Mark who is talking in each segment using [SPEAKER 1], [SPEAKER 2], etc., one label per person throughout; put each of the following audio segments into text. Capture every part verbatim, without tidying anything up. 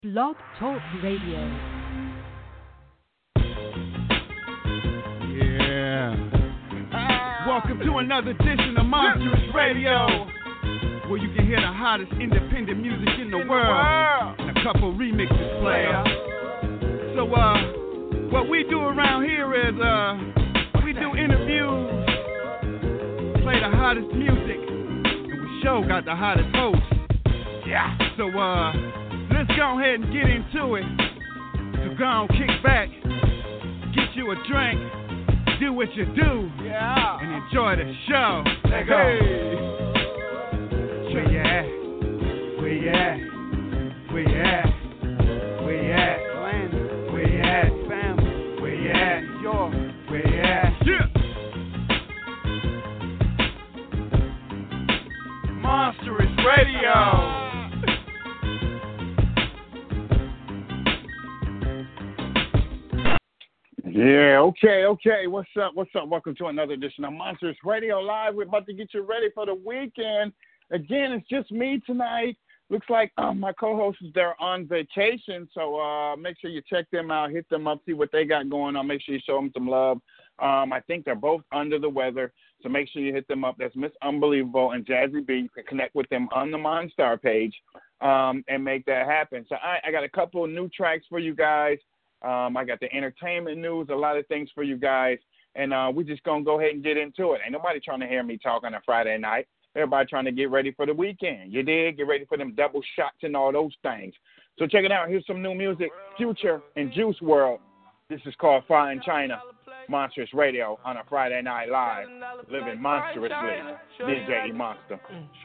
[SPEAKER 1] Blog Talk Radio.
[SPEAKER 2] Yeah. Welcome to another edition of Monstrous Radio, where you can hear the hottest independent music in the world and a couple remixes player. So, uh, what we do around here is, uh, we do interviews, play the hottest music, and we show got the hottest hosts. Yeah. So, uh, let's go ahead and get into it. So go on, kick back, get you a drink, do what you do, yeah, and enjoy the show. Let's go. Hey. Where you at? Where you at? Where you at? Where you at? Where you at? Family. Where you at? Your. Where you at? Yeah. Monstrous Radio. Yeah, okay, okay. What's up? What's up? Welcome to another edition of Monsters Radio Live. We're about to get you ready for the weekend. Again, it's just me tonight. Looks like um, my co-hosts, they're on vacation, so uh, make sure you check them out, hit them up, see what they got going on. Make sure you show them some love. Um, I think they're both under the weather, so make sure you hit them up. That's Miss Unbelievable and Jazzy B. You can connect with them on the Monstar page um, and make that happen. So I, I got a couple of new tracks for you guys. Um, I got the entertainment news, a lot of things for you guys, and uh, we're just going to go ahead and get into it. Ain't nobody trying to hear me talk on a Friday night. Everybody trying to get ready for the weekend. You dig? Get ready for them double shots and all those things. So check it out. Here's some new music, Future and Juice world. This is called Fine China, Monstrous Radio on a Friday night live, living monstrously. D J E Monster.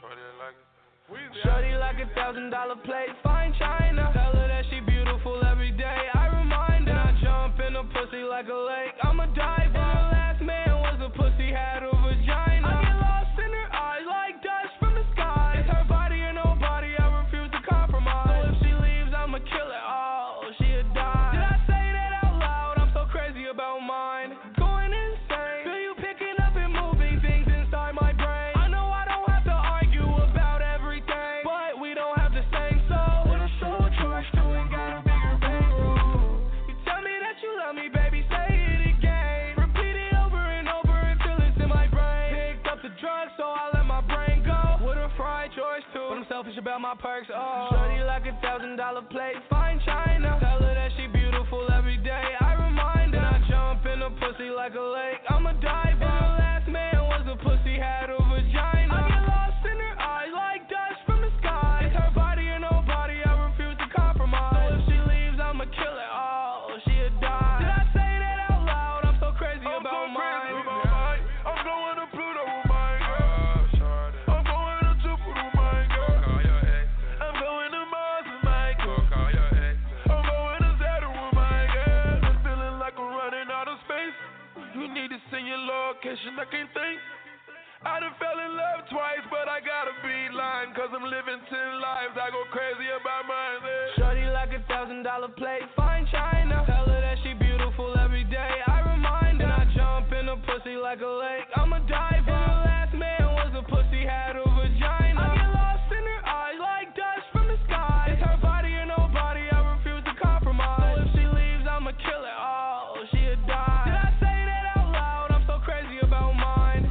[SPEAKER 3] Shorty like a thousand dollar plate, fine china. Tell her that she beautiful every day. I remind her. I jump in a pussy like a lake. I'm a diver. Her last man was a pussy, had a vagina. I get lost in her eyes like dust from the sky. It's her body or nobody, I refuse to compromise. So if she leaves, I'ma kill it all. She'll die. Did I say that out loud? I'm so crazy about mine. Going insane. Feel you picking up and moving things inside my brain. I know I don't have to argue about everything, but we don't have the same soul. When I show trust, you ain't got a bigger bankroll. You tell me that you love me, baby, say it again. Repeat it over and over until it's in my brain. Picked up the drugs, so I let my brain go. With a fried choice too, but I'm selfish about my perks. Oh, shorty like a thousand dollar plate, fine china. Tell her that she beautiful every day. I remind her. I jump in a pussy like a lake. I'm a diver. Her last man was a pussy, had a vagina. I get lost in her eyes like dust from the sky. It's her body or nobody, I refuse to compromise. So if she leaves, I'ma kill it all. She'll die. Did I say that out loud? I'm so crazy I'm about so mine. Crazy about mine. I'm going to Pluto with mine, girl. I'm going to Jupiter with mine, girl. I'm going to Mars with mine, girl. I'm going to Saturn with mine, girl. I'm feeling like I'm running out of space. You need to send your location, I can't think. I done fell in love twice, but I got a beeline, cause I'm living ten lives, I go crazy about mine. eh. Shorty like a thousand dollar plate, fine china. Tell her that she beautiful every day, I remind her. And I jump in a pussy like a lake, I'm a diver. Her last man was a pussy, had a vagina. I get lost in her eyes like dust from the sky. It's her body or nobody, I refuse to compromise. So if she leaves, I'ma kill it all, she'll die. Did I say that out loud? I'm so crazy about mine.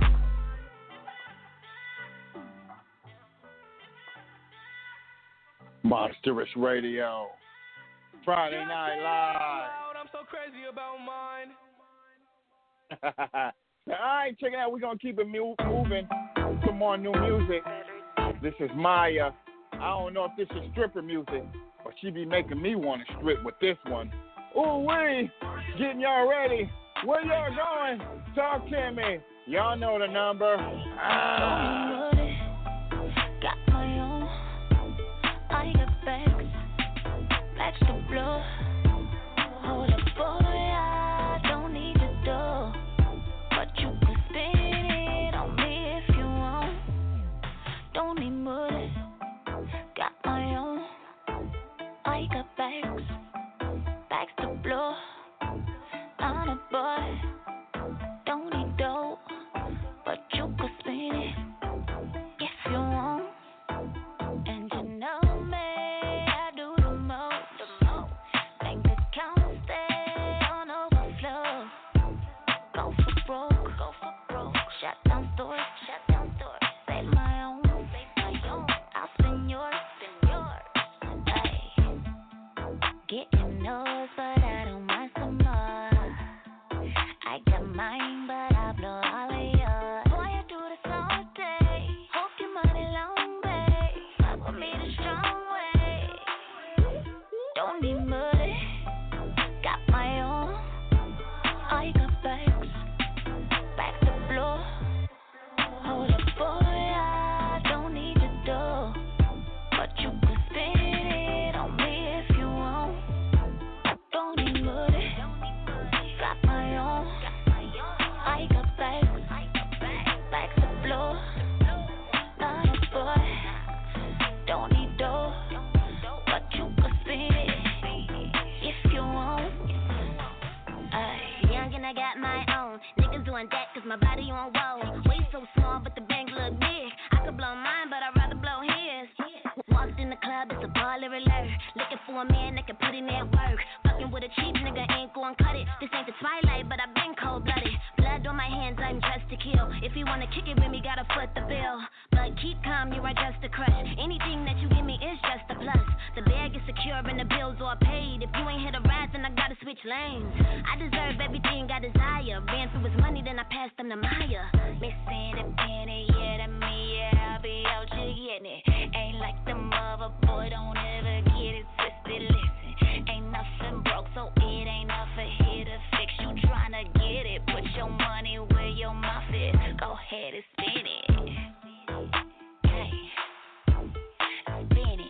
[SPEAKER 2] Monstrous Radio, Friday
[SPEAKER 3] Did I
[SPEAKER 2] Night
[SPEAKER 3] say that out loud? I'm so crazy about mine.
[SPEAKER 2] Live. All right, check it out. We're going to keep it mu- moving. Some more new music. This is Maya. I don't know if this is stripper music, but she be making me want to strip with this one. Ooh, wee, getting y'all ready. Where y'all going? Talk to me. Y'all know the number. Ah.
[SPEAKER 4] Got my own. I got bags. Match the blood. Hold up, boy. I don't need your dough, but you can spend it on me if you want. Don't need money. Got my own. I got bags. Bags to blow. I'm a boy. Don't need dough, but you can spend it if you want. And you know me, I do the most. Don't need money, got my own. I got bags, back to blow. Hold up, boy, I don't need your dough, but you can spend it on me if you want. Don't need money, got my own. I got bags, back to blow. Not a boy, don't need dough, but you can spend it if you want. Ay, young and I got my own. Niggas doing that cause my body on roll. Way so small but the bank look big. I could blow mine but I'd rather blow his. Walked in the club, it's a baller alert. Looking for a man that can put in that work. Fucking with a cheap nigga ain't gon' cut it. This ain't the Twilight but I've been cold-blooded. Blood on my hands, I'm dressed to kill. If you wanna kick it with me, gotta foot the bill. But keep calm, you are just a crush. Anything that you give me is just a plus. The bag is secure and the bills are paid. If you ain't hit a ride, then I gotta switch lanes. I deserve everything I desire. Ran through his money, then I passed him to Maya. Missing a penny, yeah, to me, yeah, I'll be out you getting it. Ain't like the mother boy, don't ever get it twisted. Listen, ain't nothing broke, so it ain't nothing here to fix. You tryna get it, put your money where your mouth is. Go ahead and spin it. Hey, spin it.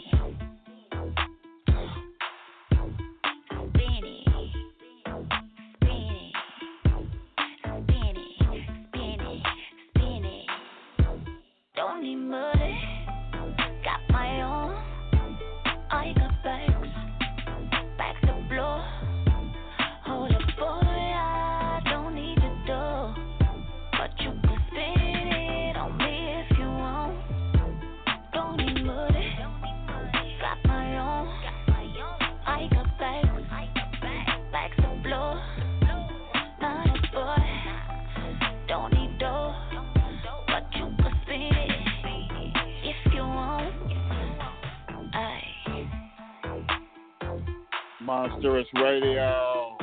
[SPEAKER 4] Spin it. Spin it. Spin it. Spin it. Spin it. Don't need money, got my own. I got bags, back to blow. Hold up, boy, I don't need your dough, but you can spend it on me if you want. Don't need money, got my own. I got bags, back to blow. Not a boy, don't need dough, but you can spend it if you want. Ay.
[SPEAKER 2] Monstrous Radio.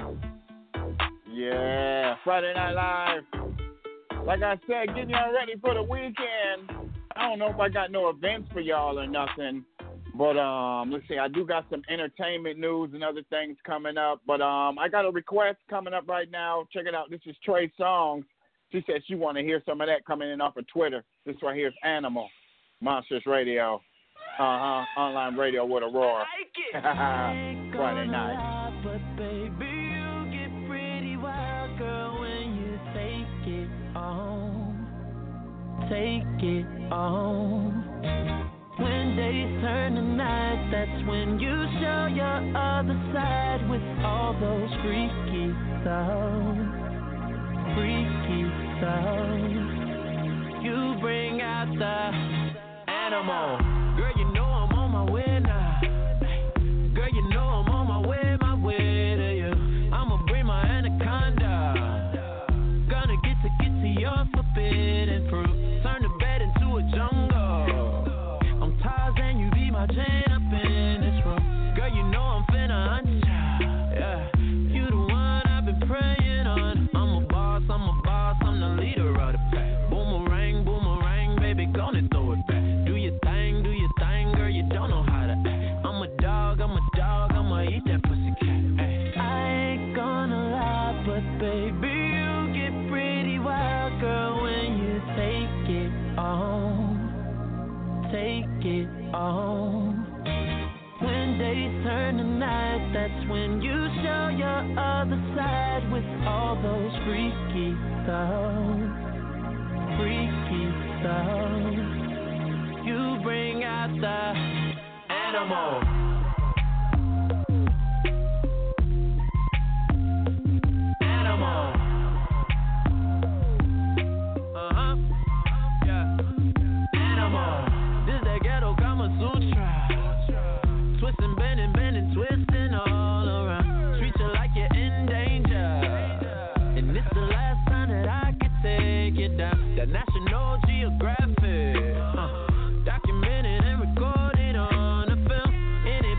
[SPEAKER 2] Yeah, Friday Night Live. Like I said, getting y'all ready for the weekend. I don't know if I got no events for y'all or nothing, but um, let's see. I do got some entertainment news and other things coming up, but um, I got a request coming up right now. Check it out. This is Trey Songz. She said she want to hear some of that coming in off of Twitter. This right here is Animal, Monstrous Radio. Uh-huh, online radio with a roar. Friday night.
[SPEAKER 3] But baby, you get pretty wild, girl, when you take it on. Take it on. When days turn to night, that's when you show your other side with all those freaky sounds. Freaky sounds. You bring out the animal. Girl, you know I'm on my way now. Girl, you know I'm on my way, my way to you. I'ma bring my anaconda. Gonna get to get to your forbidden fruit. Turn the bed into a jungle. I'm Tarzan, you be my chain up in this room. Girl, you know I'm finna hunt ya. Yeah, you the one I've been praying on. I'm a boss, I'm a boss, I'm the leader of the pack. Boomerang, boomerang, baby, gonna throw it back. Do your thing, do your thing, girl, you don't know how to act. I'm a dog, I'm a dog, I'ma eat that pussy cat. Ay. I ain't gonna lie, but baby, you get pretty wild, girl, when you take it on. Take it on. When days turn to night, that's when you show your other side with all those freaky sounds. Freaky sounds. You bring out the animal. Animal. Uh-huh. Yeah. Animal. This that ghetto Kama Sutra. Twisting, bending, bending, twisting all around. Treat you like you're in danger. And it's the last time that I can take you down. That National Geographic. Uh, documented and recorded on the film. Any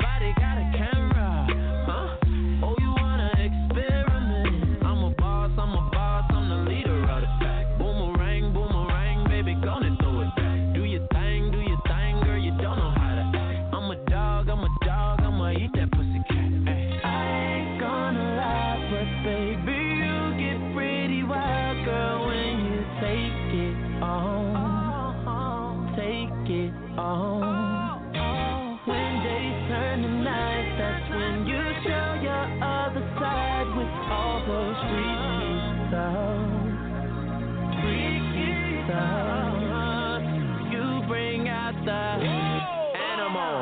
[SPEAKER 3] with all those freaky sounds. Freaky sounds. You bring out the animal.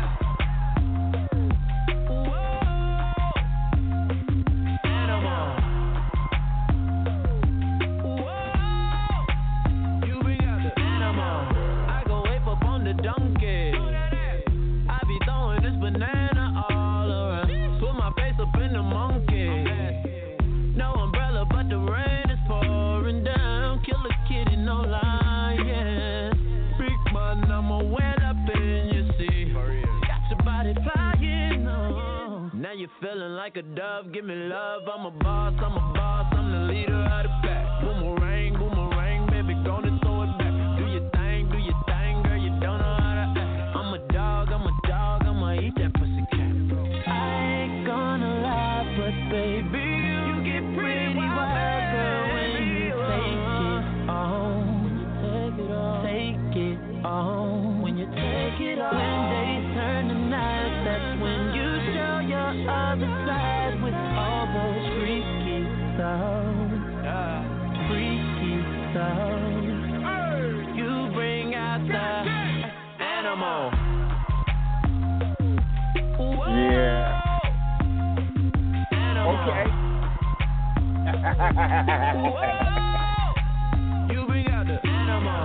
[SPEAKER 3] Feeling like a dove, give me love. I'm a boss, I'm a boss, I'm the leader of the pack. Boomerang, boomerang, baby, gonna throw it back. Do your thing, do your thing, girl, you don't know how to act. I'm a dog, I'm a dog, I'ma eat that pussy cat. I ain't gonna lie, but baby, you get pretty wild, girl, when you take it on. Take it on. When you take it on. When days turn to nights, that's when you show your other side with all those freaky sounds, uh, freaky sounds. You bring out the animal.
[SPEAKER 2] Yeah.
[SPEAKER 3] Animal.
[SPEAKER 2] Okay.
[SPEAKER 3] You bring out the animal.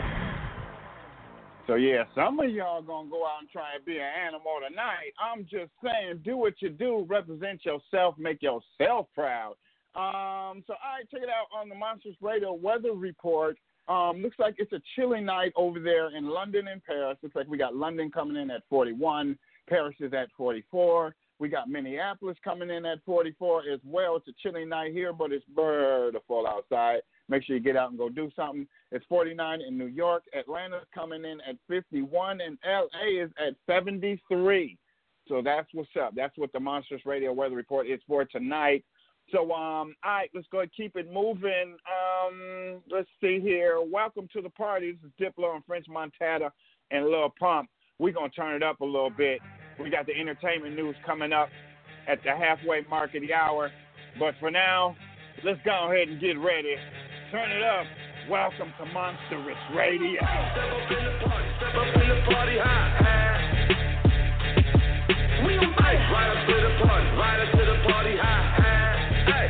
[SPEAKER 2] So yeah, some of y'all gonna go out and try and be an animal tonight. I'm just saying, do what you do, represent yourself, make yourself proud. Um, so all right, check it out on the Monsters Radio weather report. Um, looks like it's a chilly night over there in London and Paris. Looks like we got London coming in at forty-one, Paris is at forty-four. We got Minneapolis coming in at forty-four as well. It's a chilly night here, but it's beautiful outside. Make sure you get out and go do something. It's forty-nine in New York. Atlanta's coming in at fifty-one, and L A is at seventy-three. So that's what's up. That's what the Monsters Radio weather report is for tonight. So, um, all right, let's go and keep it moving. Um, let's see here. Welcome to the party. This is Diplo and French Montana and Lil Pump. We're going to turn it up a little bit. We got the entertainment news coming up at the halfway mark of the hour. But for now, let's go ahead and get ready. Turn it up. Welcome to Monsters Radio.
[SPEAKER 5] Step up in the party, step up in the party, high, high. We on ice, right up to the party, right up to the party, high, high, hey.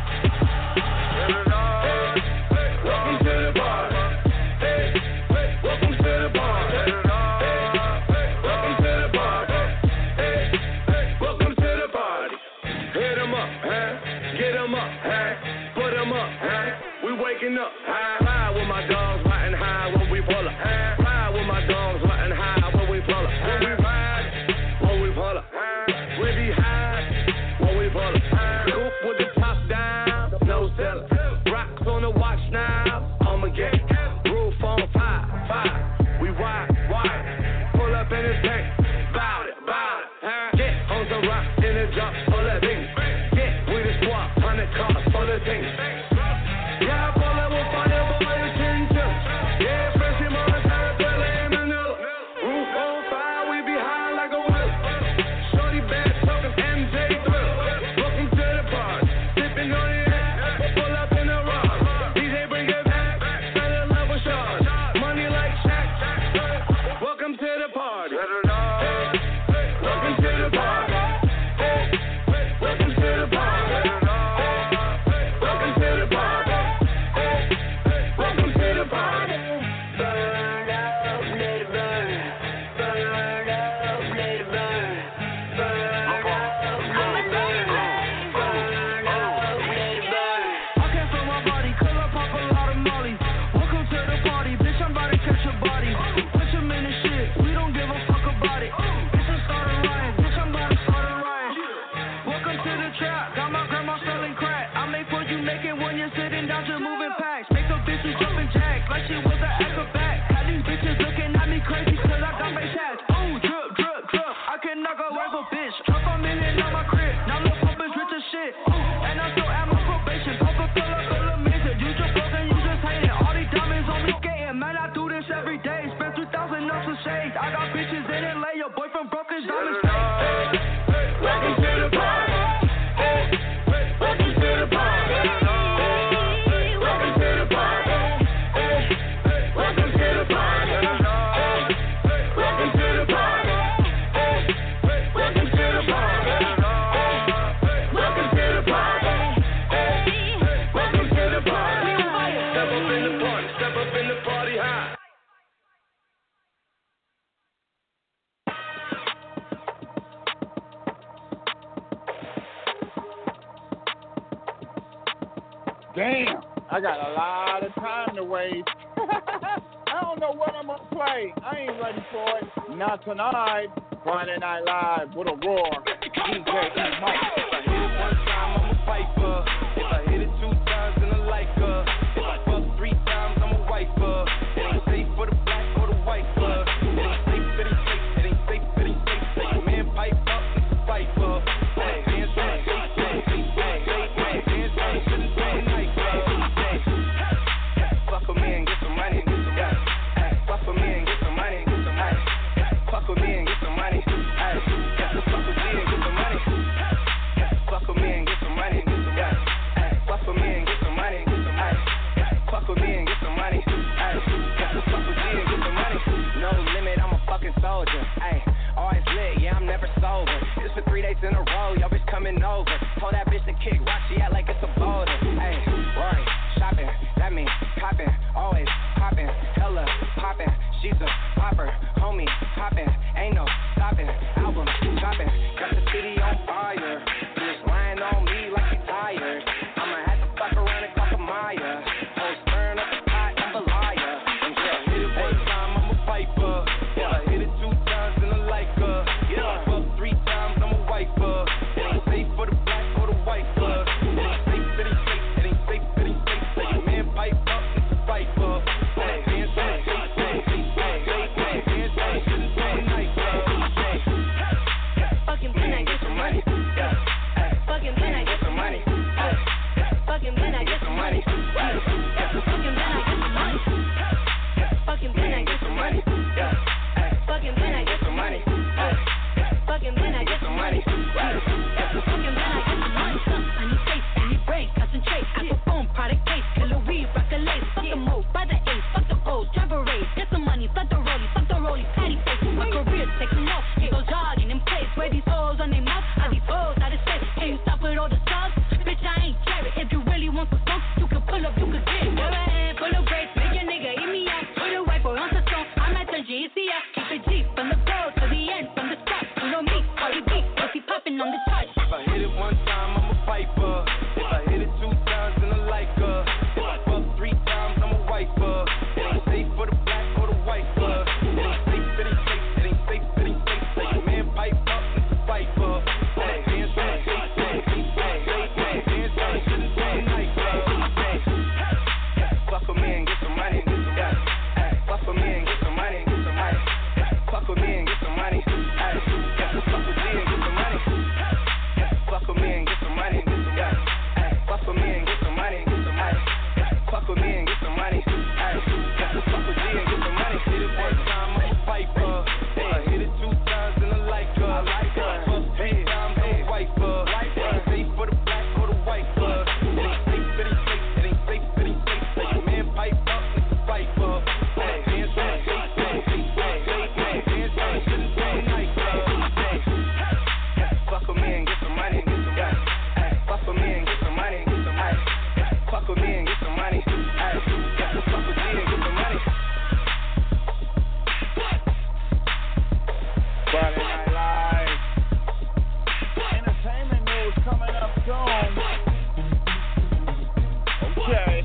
[SPEAKER 5] Turn it on, hey. Welcome to the party, hey. Welcome to the party, turn it on, hey. Welcome to the party, hey. Welcome to the party. Hit 'em up, huh? Get 'em up, huh? Put 'em up, huh? We waking up, high, high with my dogs, riding high when we pull up. Ride with my dogs, riding high when we pull up. When we ride, when we pull up. We be high when we pull up. Scoop with the top down, no selling. Rocks on the watch now, I'ma get roof on fire, fire. We ride, ride, pull up in the tank, bout it, bout it. Get on some rock in the drop, full of things. Get with the squad, hundred cars, full of things. Yeah, I pull up with fire, but my attention. Yeah, fresh in Montana, L A and Manila. Roof on fire, we be high like a whip. Shorty bad talking M J Thrill. Welcome to the party, sipping on the ass. Pull up in the rock, D J bring it back. Fell in love with Sean, money like Shaq. Welcome to the party. Welcome to the party. Welcome to the party. Welcome to the party. Welcome to the party. Burn up, let it burn. Burn up, let it burn. Burn up, let it burn. Burn up, let it burn.
[SPEAKER 3] I came from my body, cause I pop a lot of molly. Welcome to the party, bitch, I'm about to catch your body. Put your in the shit, we don't give a fuck about it. Bitch, I started rhyme, bitch, I'm about to start a rhyme. Welcome to the trap, got my grandma selling crack. I make what you making when you're sitting down just moving packs. Make a bitch who jumping jack, like she was an acrobat. Had these bitches looking at me crazy, cause I got my tats. Ooh, drip, drip, drip, I can knock a rifle, bitch. Drop a million on my crib, now Lil Pump is rich as shit. Ooh, and I'm still at my probation, Papa fill up, fill up major. You just broken, you just hating. All these diamonds on me skating, man, I do this every day. Spend three thousand on some shades. I got bitches in L A, your boyfriend broke his diamond fake.
[SPEAKER 5] Welcome to the party.
[SPEAKER 2] Damn, I got a lot of time to waste. I don't know what I'm going to play. I ain't ready for it. Not tonight. Friday Night Live with a roar. D J E. Mike.
[SPEAKER 3] If I hit it one time, I'm a piper. If I hit it two times, then I like her. If I fuck three times, I'm a wiper. It ain't safe for the black or the white club. It ain't safe, it ain't safe, it ain't safe, it ain't safe. Say your man pipe up, it's a viper. Hey, hands on the face, hey, hey, hey, hey, hands on the shit, it's all night, hey, hey. Fuck with me and get some money, get some money. Hey, fuck with me and get some money, get some money. Fuck with me and get some money. Hey, fuck with me and get some money. Fuck with me and get some money, get some money. Hey, fuck with me and get some money, get some money. Fuck with me and get some money. Hey, fuck with me and get some money. No limit, I'm a fucking soldier. Hey, always lit, yeah, I'm never sober. This for three days in a row, yo, bitch coming over. Told that bitch to kick rock, she act like it's a boulder. Hey, right, shopping, that means popping, always popping, hella popping. She's a popper, homie, popping, ain't no stopping. Album dropping, got the city on fire. Bitch lying on me like she tired. I'ma have to fuck around and fuck a Maya. Whole stirring up the pot, I'm a liar. And yeah, hit it one time, I'm a piper. Yeah, I hit it two times, then I like her. Yeah, I fuck three times, I'm a wiper. It ain't safe for the black or the white club. It ain't safe, it ain't safe, it ain't safe, it ain't safe. Say your man pipe up, it's a viper. Hey, hands on the face, hey, hey, hey, hey, hands on the shit, it's all night, hey, hey.
[SPEAKER 4] Fucking when I get some money. Fucking when I get some money. Fucking when I get some money. Fucking when I get some money. Fucking when I get some money. Fucking when I get some money. Fucking when I get some money. Fucking when I get some money. I need face, I need break, concentrate. I perform product case, killer weed, rock the lace. Fuck the mode, by the ace, fuck the O's, drive a race. Get some money, fuck the rollie, fuck the rollie, patty face. My career taking off, he goes jogging in place. Where these hoes on their mouth, are these hoes out of space? Can you stop with all the stuff? Bitch, I ain't carry. If you really want some smoke, you can pull up, you can get. Go ahead, full of grapes, make your nigga eat me out. Put a wiper on the stone, I'm at the G C F. Keep it G from the goal to the end, from the start. You know me, Cardi B, pussy popping on the charts.
[SPEAKER 3] If I hit it one time, I'm a piper. If I hit it two times, then I like her. If I fuck three times, I'm a wiper. It ain't safe for the black or the white club. It ain't safe, it ain't safe, it ain't safe, it ain't safe. Say your man pipe up, it's a viper. Hey, hands on the face, hey, hey, hey, hey, hands on the shit, it's all night, hey, hey. Fuck with me and get some money, get some money. Hey, fuck with me and get some money, get some money. Fuck with me and get some money. Hey, fuck with me and get some money. Fuck with me and get some money, get some money. Hey, fuck with me and get some money, get some money. Fuck with me and get some money. Hey, fuck with me and get some money. Hit it one time, I'm a piper. I hit it two times, then I like her. I like her. Fuck three times, I'm a wiper. It ain't safe for the black or the white club. It ain't safe, it ain't safe, it ain't safe, it ain't safe. Say your man pipe up, it's a viper. Hey, hands on the face, hey, hey, hey, hey, hands on the shit, it's all night, hey, hey. Fuck with me and get some money, get some money. Hey, fuck with me and get some money, get some money. Fuck with me and get some money. Hey, fuck with me and get some money.
[SPEAKER 2] Friday Night Live. Entertainment news coming up soon. Okay.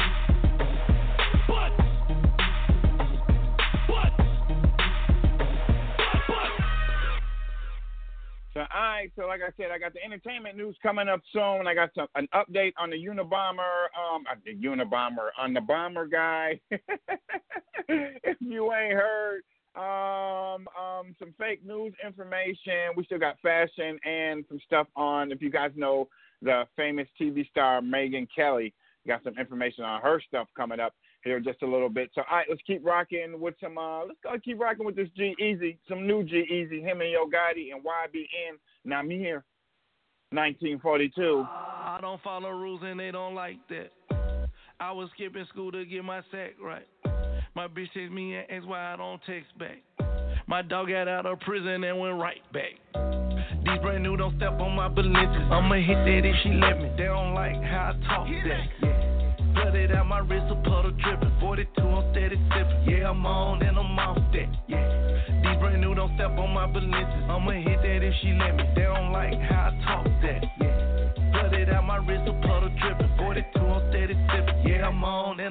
[SPEAKER 2] So, all right, so like I said, I got the entertainment news coming up soon. I got some an update on the Unabomber, um, uh, the Unabomber, on the bomber guy. If you ain't heard, um, um, some fake news information. We still got fashion and some stuff on. If you guys know the famous T V star Megyn Kelly, got some information on her stuff coming up here just a little bit. So, all right, let's keep rocking with some, uh, let's go keep rocking with this G-Eazy, some new G-Eazy, him and Yo Gotti and Y B N. Now, I'm here, nineteen forty-two.
[SPEAKER 6] I don't follow rules and they don't like that. I was skipping school to get my sack right. My bitch text me and asked why I don't text back. My dog got out of prison and went right back. These brand new don't step on my Balenciagas. I'ma hit that if she let me. They don't like how I talk that. Yeah. Blood it out my wrist, a puddle dripping. forty-two, I'm steady sipping. Yeah, I'm on and I'm off that. Yeah. These brand new don't step on my Balenciagas. I'ma hit that if she let me. They don't like how I talk that. Yeah. Blood it out my wrist, a puddle dripping. forty-two, I'm steady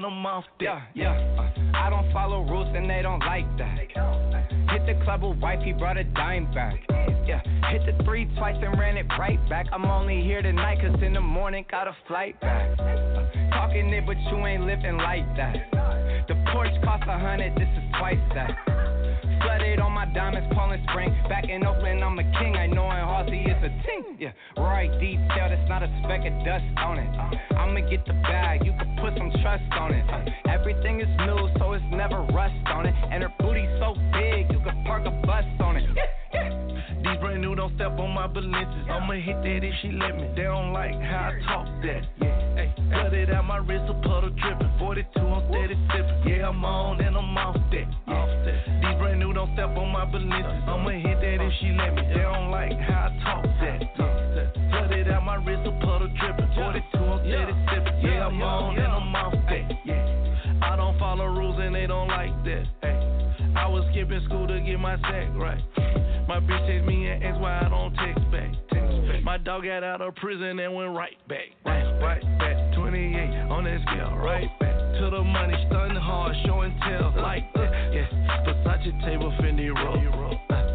[SPEAKER 6] and I'm off that.
[SPEAKER 7] Yeah, yeah. Uh, I don't follow rules and they don't like that. Hit the club with wife, he brought a dime back. Yeah, hit the three twice and ran it right back. I'm only here tonight cause in the morning got a flight back. Uh, talking it but you ain't living like that. The Porsche cost a hundred, this is twice that. Flooded on my diamonds, Poland Spring. Back in Oakland, I'm a king. I know in Halsey it's a ting. Yeah, right detail, that's not a speck of dust on it. Uh, I'ma get the bag, you can put some trust on it. Uh, everything is new, so it's never rust on it. And her booty so big, you can park a bus on it. Yeah, yeah.
[SPEAKER 6] These brand new, don't step on my Balenciagas. I'ma hit that if she let me. They don't like how I talk that. Yeah, hey, cut it out my wrist, a puddle dripping. forty-two, I'm steady sipping. Yeah, I'm on and I'm off that. Yeah. Off that. These brand new, don't step on my Balenciagas. I'ma hit that if she let me. They don't like how I talk that. Yeah. Cut it out my wrist, a puddle dripping. forty-two, I'm steady sipping. Yeah, I'm on and I'm off that. Yeah. I don't follow rules and they don't like that. Hey. I was skipping school to get my sack right. My bitch text me and asked why I don't text back. Text back. My dog got out of prison and went right back. Right, right back. twenty-eight on that scale. Right back to the money, stunning hard, show and tell like that. Yeah, Versace table, Fendi roll.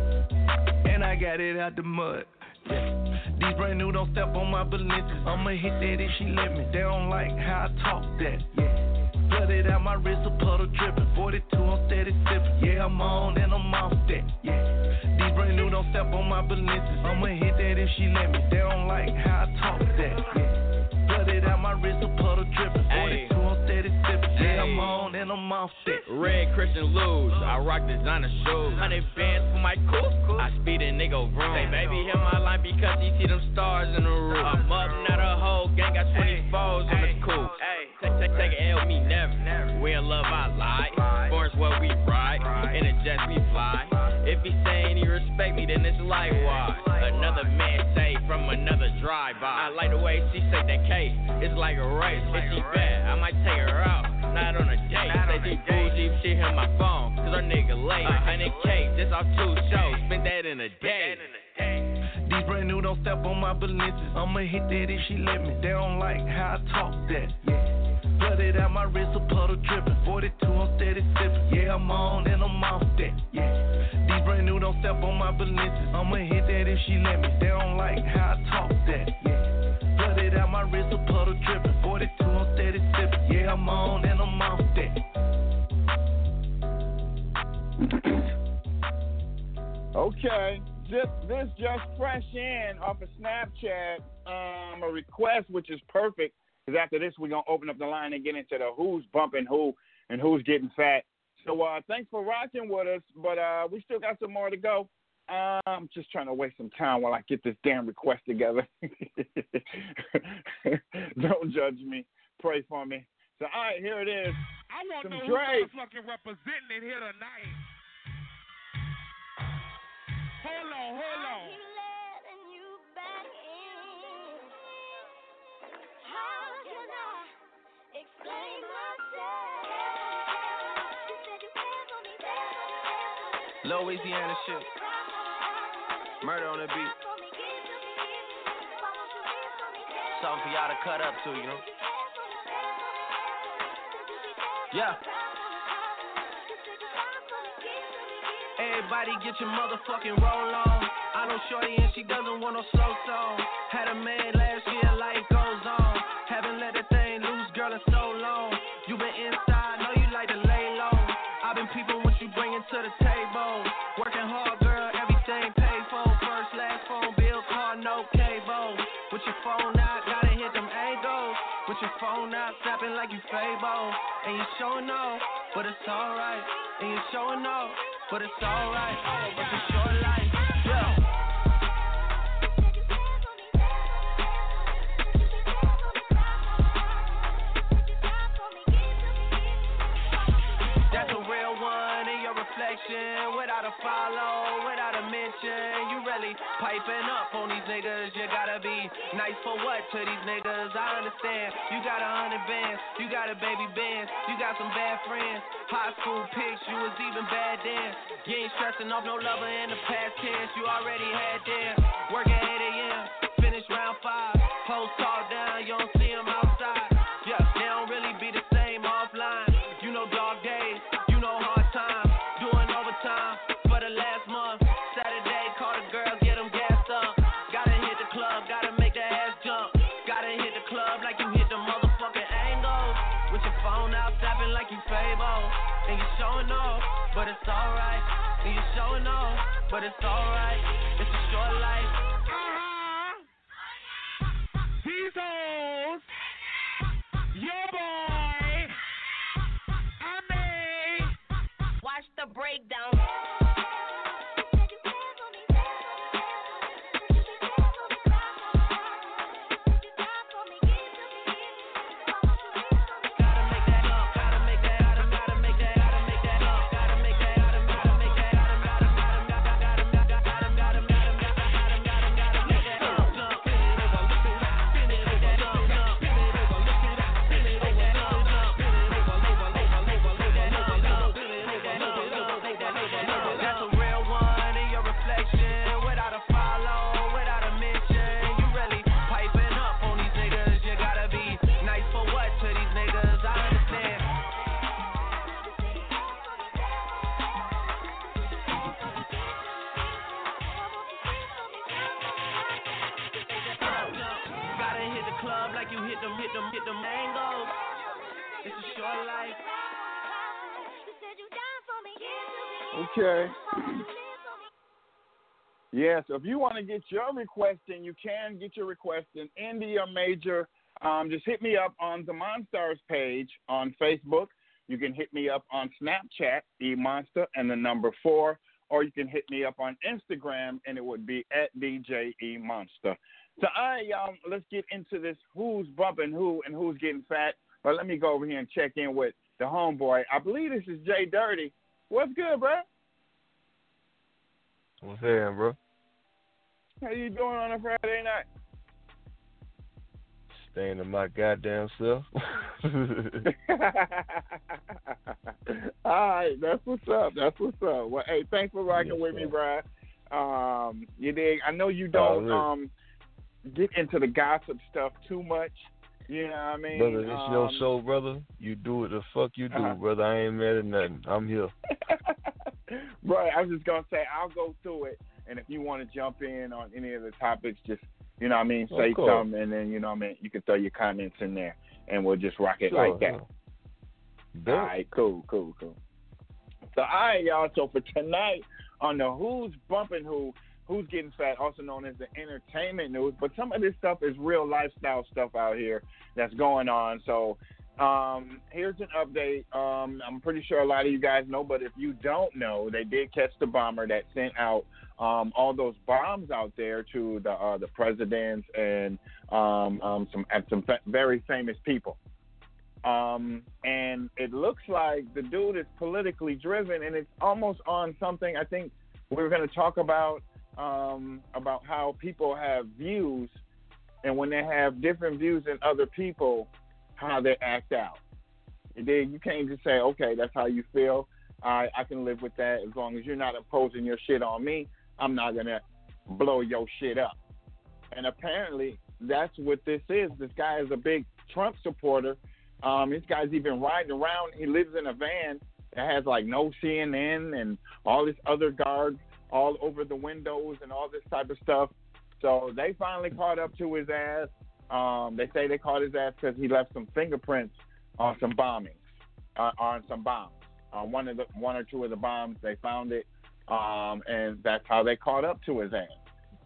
[SPEAKER 6] Uh, and I got it out the mud. Yeah. These brand new, don't step on my Balenciagas. I'ma hit that if she let me. They don't like how I talk that. Yeah. Flooded out my wrist, a puddle dripping. forty-two, I'm steady sipping. Yeah, I'm on and I'm off that. Yeah. These brand new, don't step on my Balenciagas. I'ma hit that if she let me. They don't like how I talk that. Yeah. Flooded out my wrist, a puddle dripping. forty-two, I'm steady sipping. Yeah, I'm on and I'm off that.
[SPEAKER 8] Red Christian Luge, I rock designer shoes. Hundred bands for my coupe, I speed a nigga room. Say baby, hit my line because he see them stars in the roof. I'm up, not a whole gang, got twenty-fours on the coupe. Take, take, take a L, me never. We in love, I lie. Sports where we ride, in the jets we fly. If he saying he respect me, then it's likewise. Another man say from another drive-by. I like the way she say that K, it's like a race. If she bad, I might take her out, not on a date. Say she bougie, she hit my phone, cause her nigga late. one hundred K, just off two shows, spent that in a day.
[SPEAKER 6] These brand new, don't step on my Balenciagas. I'ma hit that if she let me. They don't like how I talk that. Yeah. Flooded out my wrist, a puddle dripping. forty-two, I'm steady sipping. Yeah, I'm on and I'm off that. Yeah. These brand new, don't step on my Balenciagas. I'ma hit that if she let me. They don't like how I talk that. Yeah. Flooded out my wrist, a puddle dripping. forty-two, I'm steady sipping. Yeah, I'm on and I'm off that.
[SPEAKER 2] Okay. Just this just fresh in off of Snapchat, um, a request which is perfect. Because after this, we're going to open up the line and get into the who's bumping who and who's getting fat. So uh, thanks for rocking with us, but uh, we still got some more to go. Uh, I'm just trying to waste some time while I get this damn request together. Don't judge me. Pray for me. So, all right, here it is.
[SPEAKER 9] I want to
[SPEAKER 2] some
[SPEAKER 9] know
[SPEAKER 2] Drake.
[SPEAKER 9] who's fucking representing it here tonight. Hold on, hold on.
[SPEAKER 3] Louisiana shit. Murder on the beat. Something for y'all to cut up to, you know? Yeah. Everybody get your motherfucking roll on. I know shorty and she doesn't want no slow song. Had a man last year, life goes on. Haven't let that thing loose, girl, in so long. You been inside, know you like to lay low. I've been peeping what you bringing to the table. Working hard, girl, everything paid for. First, last phone bill, car, no cable. With your phone out, gotta hit them angles. With your phone out, snapping like you Fable. And you showing off, but it's alright. And you showing off, but it's alright. It's a short life, yeah. Without a follow, without a mention, you really piping up on these niggas. You gotta be nice for what to these niggas? I understand. You got a hundred bands, you got a baby band, you got some bad friends. High school pics, you was even bad then. You ain't stressing off no lover in the past tense. You already had them. Work at eight a.m., finish round five. Post talk down, you don't see them outside. Yeah, they don't really be the same offline. up, gotta make that ass jump. Gotta hit the club like you hit the motherfucking angles. With your phone out, tapping like you Fable. And you showing off, but it's alright. And you showing off, but it's alright. It's a short life.
[SPEAKER 9] These hoes, your boy, I may.
[SPEAKER 4] Watch the breakdown.
[SPEAKER 2] Okay. Yes, if you want to get your request in, you can get your request in India Major. Um, just hit me up on the Monstars page on Facebook. You can hit me up on Snapchat, eMonster, and the number four, or you can hit me up on Instagram, and it would be at D J eMonster. So, all right, y'all, let's get into this who's bumping who and who's getting fat. But let me go over here and check in with the homeboy. I believe this is Jay Dirty. What's good, bro?
[SPEAKER 10] What's happening, bro?
[SPEAKER 2] How you doing on a Friday night?
[SPEAKER 10] Staying to my goddamn self.
[SPEAKER 2] All right, that's what's up. That's what's up. Well, hey, thanks for rocking
[SPEAKER 10] yes,
[SPEAKER 2] with
[SPEAKER 10] sir.
[SPEAKER 2] me, bro. Um, you dig? I know you don't
[SPEAKER 10] really?
[SPEAKER 2] um get into the gossip stuff too much. You know what I mean?
[SPEAKER 10] Brother, it's
[SPEAKER 2] um,
[SPEAKER 10] your show, brother. You do what the fuck you do,
[SPEAKER 2] uh-huh.
[SPEAKER 10] brother. I ain't mad at nothing. I'm here.
[SPEAKER 2] Right, I was just going to say, I'll go through it, and if you want to jump in on any of the topics, just, you know what I mean, say
[SPEAKER 10] Of course.
[SPEAKER 2] something, and then, you know what I mean, you can throw your comments in there, and we'll just rock it
[SPEAKER 10] Sure,
[SPEAKER 2] like that.
[SPEAKER 10] sure.
[SPEAKER 2] All right, cool, cool, cool. So, all right, y'all, so for tonight on the Who's Bumping Who, Who's Getting Fat, also known as the entertainment news, but some of this stuff is real lifestyle stuff out here that's going on. So um, here's an update. Um, I'm pretty sure a lot of you guys know, but if you don't know, they did catch the bomber that sent out um, all those bombs out there to the uh, the presidents and um, um, some and some fa- very famous people. Um, and it looks like the dude is politically driven, and it's almost on something I think we're going to talk about. Um, about how people have views, and when they have different views than other people, how they act out. And then you can't just say, okay, that's how you feel. I, I can live with that as long as you're not imposing your shit on me. I'm not going to blow your shit up. And apparently that's what this is. This guy is a big Trump supporter. Um, this guy's even riding around. He lives in a van that has like no C N N and all this other guards all over the windows and all this type of stuff. So they finally caught up to his ass. Um, they say they caught his ass because he left some fingerprints on some bombings, uh, on some bombs. Uh, one of the one or two of the bombs, they found it, um, and that's how they caught up to his ass.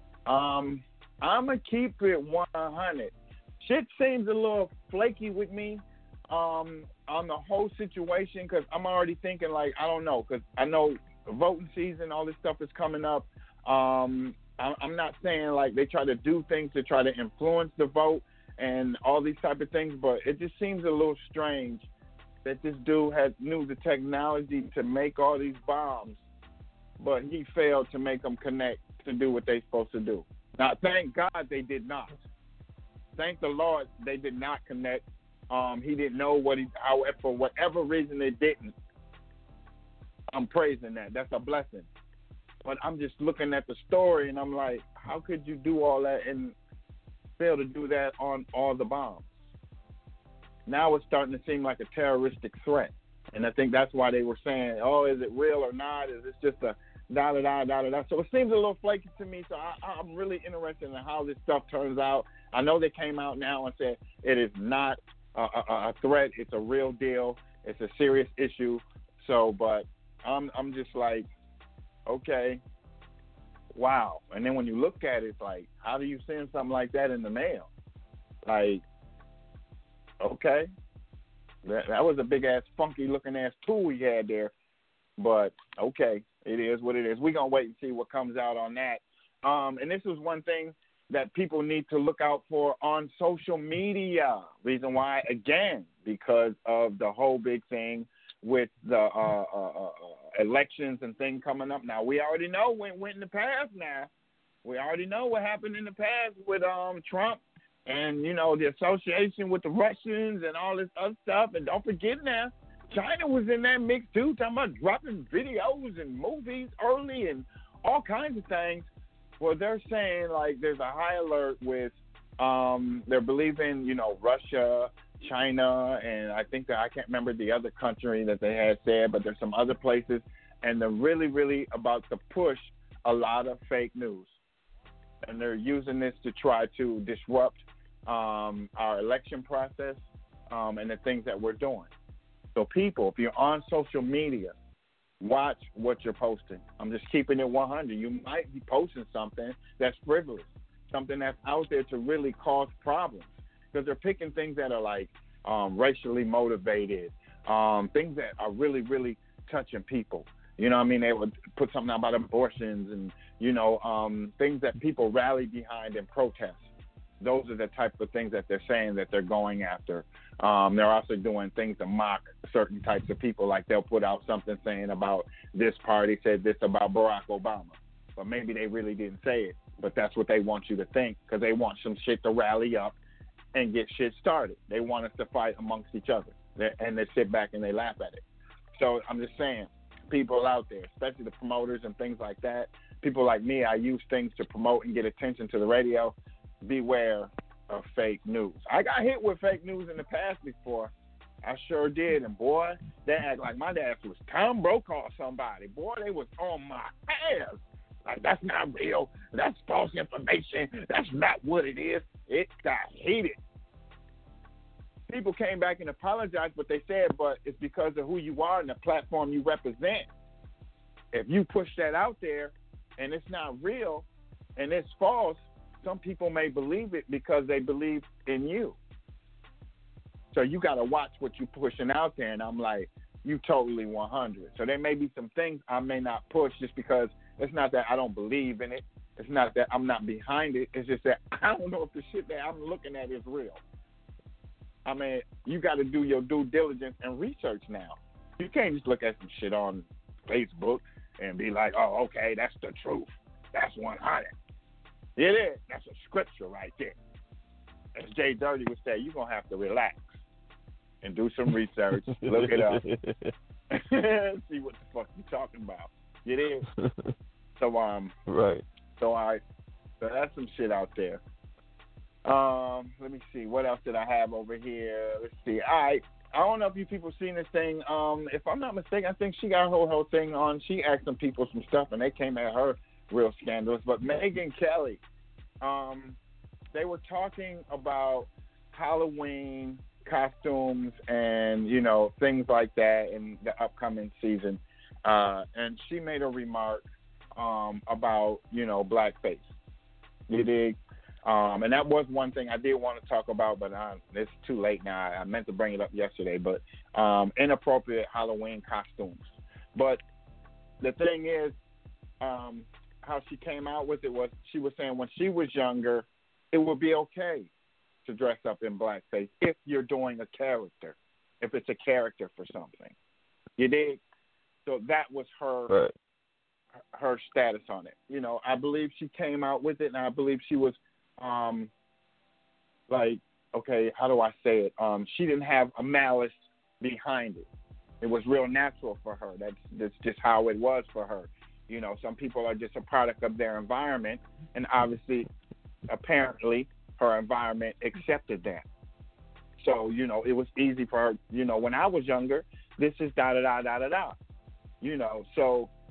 [SPEAKER 2] Um, I'm gonna keep it one hundred. Shit seems a little flaky with me um, on the whole situation because I'm already thinking like I don't know because I know. Voting season, all this stuff is coming up. Um, I'm not saying like they try to do things to try to influence the vote and all these type of things, but it just seems a little strange that this dude had knew the technology to make all these bombs, but he failed to make them connect to do what they're supposed to do. Now, thank God they did not. Thank the Lord they did not connect. Um, he didn't know what he, however, for whatever reason it didn't. I'm praising that. That's a blessing. But I'm just looking at the story, and I'm like, how could you do all that and fail to do that on all the bombs? Now it's starting to seem like a terroristic threat. And I think that's why they were saying, oh, is it real or not? Is this just a da da da da da. So it seems a little flaky to me. So I, I'm really interested in how this stuff turns out. I know they came out now and said it is not a, a, a threat. It's a real deal. It's a serious issue. So, but I'm I'm just like, okay, wow. And then when you look at it, it's like, how do you send something like that in the mail? Like, okay, that, that was a big ass, funky looking ass tool we had there. But okay, it is what it is. We're gonna wait and see what comes out on that. Um, and this is one thing that people need to look out for on social media. Reason why, again, because of the whole big thing with the uh, uh, uh, elections and things coming up. Now, we already know what went in the past now. We already know what happened in the past with um, Trump and, you know, the association with the Russians and all this other stuff. And don't forget now, China was in that mix too, talking about dropping videos and movies early and all kinds of things. Well, they're saying, like, there's a high alert with, um, they're believing, you know, Russia, China, and I think that I can't remember the other country that they had said, but there's some other places, and they're really, really about to push a lot of fake news. And they're using this to try to disrupt um, our election process um, and the things that we're doing. So, people, if you're on social media, watch what you're posting. I'm just keeping it one hundred. You might be posting something that's frivolous, something that's out there to really cause problems, because they're picking things that are like um, racially motivated, um, things that are really, really touching people. You know what I mean? They would put something out about abortions and, you know, um, things that people rally behind and protest. Those are the type of things that they're saying that they're going after. Um, they're also doing things to mock certain types of people. Like they'll put out something saying about this party said this about Barack Obama. But maybe they really didn't say it. But that's what they want you to think, because they want some shit to rally up and get shit started. They want us to fight amongst each other. They're, and they sit back and they laugh at it. So I'm just saying, people out there, especially the promoters and things like that, people like me, I use things to promote and get attention to the radio. Beware of fake news. I got hit with fake news in the past before. I sure did. And boy, they act like my dad was Tom Brokaw or somebody. Boy, they was on my ass. Like, that's not real. That's false information. That's not what it is. It got heated. People came back and apologized, but they said, but it's because of who you are and the platform you represent. If you push that out there and it's not real and it's false, some people may believe it because they believe in you. So you got to watch what you're pushing out there. And I'm like, you totally one hundred. So there may be some things I may not push just because it's not that I don't believe in it. It's not that I'm not behind it. It's just that I don't know if the shit that I'm looking at is real. I mean, you got to do your due diligence and research now. You can't just look at some shit on Facebook and be like, oh, okay, that's the truth. That's one hundred. It is. That's a scripture right there. As Jay Dirty would say, you're going to have to relax and do some research, look it up, see what the fuck you're talking about. It is. So, um,
[SPEAKER 10] right.
[SPEAKER 2] So, all right. So that's some shit out there. Um, let me see. What else did I have over here? Let's see. All right. I don't know if you people seen this thing. Um, if I'm not mistaken, I think she got her whole, whole thing on. She asked some people some stuff, and they came at her real scandalous. But Megyn Kelly, um, they were talking about Halloween costumes and, you know, things like that in the upcoming season. Uh, and she made a remark um, about, you know, blackface. You dig? Um, and that was one thing I did want to talk about, but uh, it's too late now. I meant to bring it up yesterday, but um, inappropriate Halloween costumes. But the thing is, um, how she came out with it was she was saying when she was younger, it would be okay to dress up in blackface if you're doing a character, if it's a character for something. You dig? So that was her
[SPEAKER 10] right.
[SPEAKER 2] her status on it. You know, I believe she came out with it, and I believe she was um, like, okay, how do I say it? Um, she didn't have a malice behind it. It was real natural for her. That's that's just how it was for her. You know, some people are just a product of their environment, and obviously, apparently, her environment accepted that. So, you know, it was easy for her. You know, when I was younger, this is da da da da da da. You know, so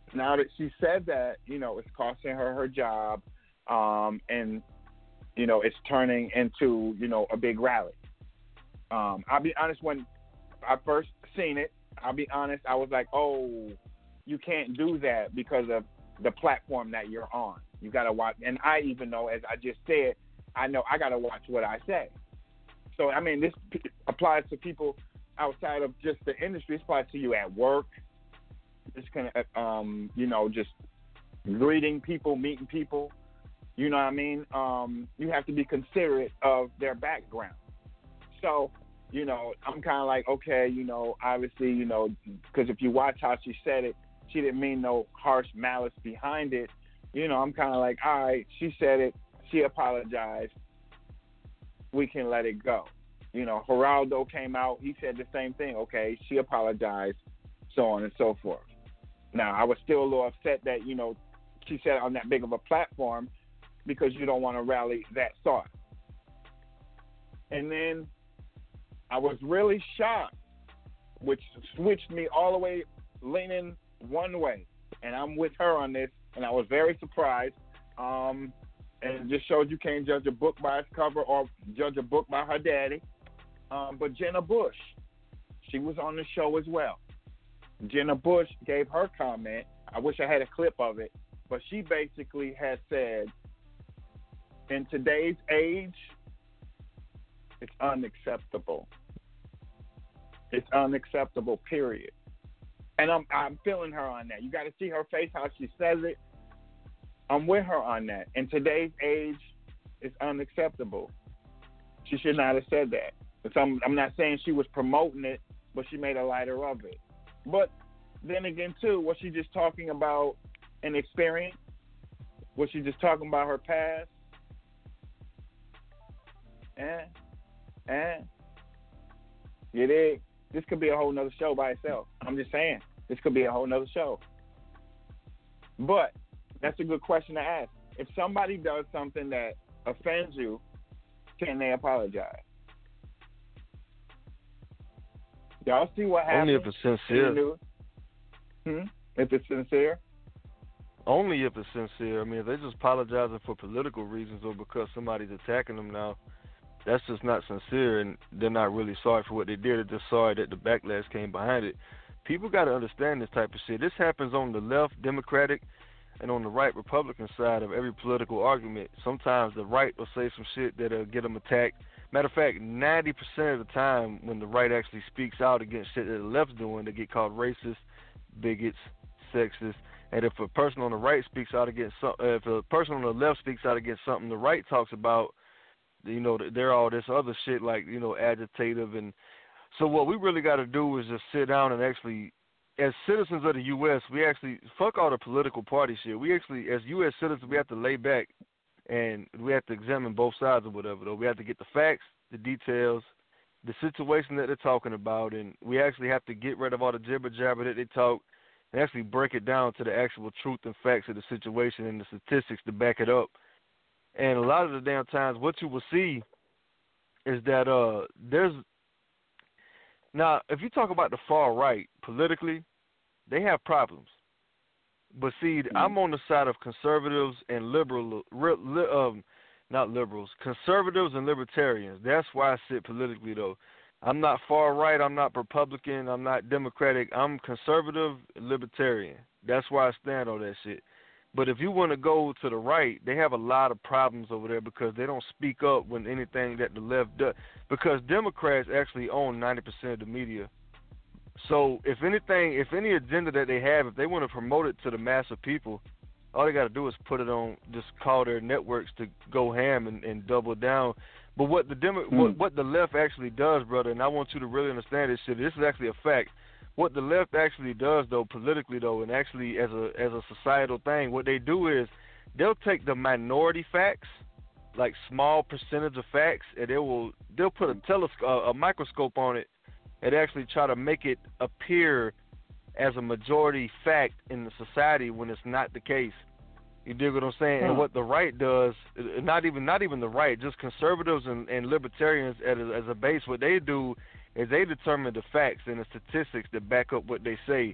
[SPEAKER 2] now that she said that, you know, it's costing her her job, um, and, you know, it's turning into, you know, a big rally. Um, I'll be honest, when I first seen it, I'll be honest, I was like, oh, you can't do that because of the platform that you're on. You got to watch. And I even know, as I just said, I know I got to watch what I say. So, I mean, this p- applies to people outside of just the industry. It applies to you at work. Just kind of, um, you know, just greeting people, meeting people. You know what I mean? Um, you have to be considerate of their background. So, you know, I'm kind of like, okay, you know, obviously, you know, because if you watch how she said it, she didn't mean no harsh malice behind it. You know, I'm kind of like, all right, she said it. She apologized. We can let it go. You know, Geraldo came out. He said the same thing. Okay, she apologized, so on and so forth. Now, I was still a little upset that, you know, she said it on that big of a platform because you don't want to rally that thought. And then I was really shocked, which switched me all the way leaning one way. And I'm with her on this, and I was very surprised. Um, and it just shows you can't judge a book by its cover or judge a book by her daddy. Um, but Jenna Bush, she was on the show as well. Jenna Bush gave her comment. I wish I had a clip of it, but she basically had said, in today's age, it's unacceptable. It's unacceptable, period. And I'm I'm feeling her on that. You got to see her face, how she says it. I'm with her on that. In today's age, it's unacceptable. She should not have said that. So I'm, I'm not saying she was promoting it, but she made a lighter of it. But then again, too, was she just talking about an experience? Was she just talking about her past? Eh? Eh? You dig? This could be a whole nother show by itself. I'm just saying. This could be a whole nother show. But that's a good question to ask. If somebody does something that offends you, can they apologize? Y'all see what happens?
[SPEAKER 10] Only if it's sincere.
[SPEAKER 2] Hmm? If it's sincere?
[SPEAKER 10] Only if it's sincere. I mean, if they're just apologizing for political reasons or because somebody's attacking them now, that's just not sincere, and they're not really sorry for what they did. They're just sorry that the backlash came behind it. People got to understand this type of shit. This happens on the left, Democratic, and on the right, Republican side of every political argument. Sometimes the right will say some shit that'll get them attacked. Matter of fact, ninety percent of the time when the right actually speaks out against shit that the left's doing, they get called racist, bigots, sexist. And if a person on the right speaks out against something, if a person on the left speaks out against something the right talks about, you know, they're all this other shit like, you know, agitative. And so what we really got to do is just sit down and actually, as citizens of the U S, we actually, fuck all the political party shit. We actually, as U S citizens, we have to lay back and we have to examine both sides or whatever, though. We have to get the facts, the details, the situation that they're talking about, and we actually have to get rid of all the jibber-jabber that they talk and actually break it down to the actual truth and facts of the situation and the statistics to back it up. And a lot of the damn times what you will see is that uh, there's – now, if you talk about the far right politically, they have problems. But see, mm-hmm. I'm on the side of conservatives and liberal, li, um, not liberals, conservatives and libertarians. That's why I sit politically, though. I'm not far right. I'm not Republican. I'm not Democratic. I'm conservative and libertarian. That's why I stand on that shit. But if you want to go to the right, they have a lot of problems over there because they don't speak up when anything that the left does. Because Democrats actually own ninety percent of the media. So if anything, if any agenda that they have, if they want to promote it to the mass of people, all they got to do is put it on, just call their networks to go ham and, and double down. But what the Demo- mm. what, what the left actually does, brother, and I want you to really understand this shit, this is actually a fact. What the left actually does, though, politically, though, and actually as a as a societal thing, what they do is they'll take the minority facts, like small percentage of facts, and they will they'll put a telescope, a microscope on it, and actually try to make it appear as a majority fact in the society when it's not the case. You dig what I'm saying? Huh. And what the right does, not even not even the right, just conservatives and, and libertarians as a, as a base, what they do is they determine the facts and the statistics that back up what they say.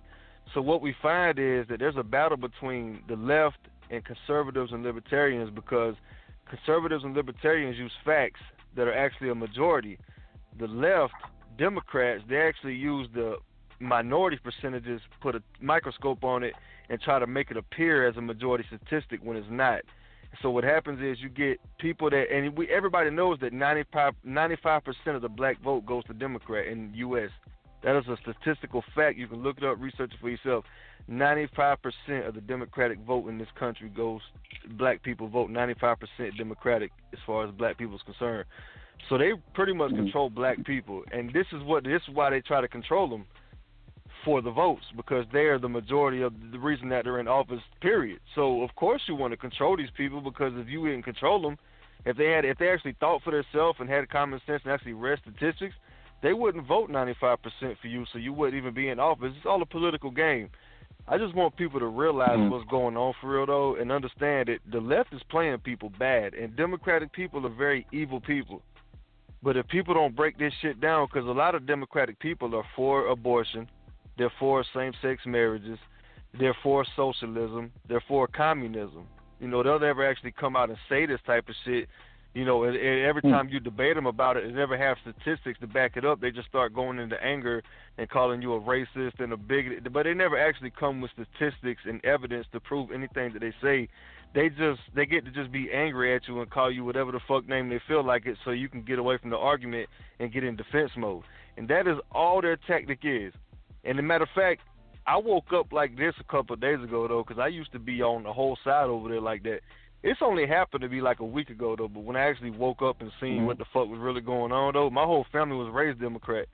[SPEAKER 10] So what we find is that there's a battle between the left and conservatives and libertarians because conservatives and libertarians use facts that are actually a majority. The left, Democrats, they actually use the minority percentages, put a microscope on it, and try to make it appear as a majority statistic when it's not. So what happens is you get people that, and we everybody knows that ninety-five percent of the black vote goes to Democrat in the U S That is a statistical fact. You can look it up, research it for yourself. ninety-five percent of the Democratic vote in this country goes, black people vote ninety-five percent Democratic as far as black people is concerned. So they pretty much mm-hmm. control black people, and this is what this is why they try to control them for the votes, because they are the majority of the reason that they're in office, period. So of course you want to control these people, because if you didn't control them, if they had if they actually thought for themselves and had common sense and actually read statistics, they wouldn't vote ninety-five percent for you, so you wouldn't even be in office. It's all a political game. I just want people to realize mm-hmm. what's going on for real, though, and understand that the left is playing people bad, and Democratic people are very evil people. But if people don't break this shit down, because a lot of Democratic people are for abortion, they're for same-sex marriages, they're for socialism, they're for communism. You know, they'll never actually come out and say this type of shit. You know, and, and every time you debate them about it, they never have statistics to back it up. They just start going into anger and calling you a racist and a bigot. But they never actually come with statistics and evidence to prove anything that they say. They just they get to just be angry at you and call you whatever the fuck name they feel like it, so you can get away from the argument and get in defense mode. And that is all their tactic is. And as a matter of fact, I woke up like this a couple of days ago, though, because I used to be on the whole side over there like that. It's only happened to be like a week ago, though, but when I actually woke up and seen mm-hmm. what the fuck was really going on, though, my whole family was raised Democrat.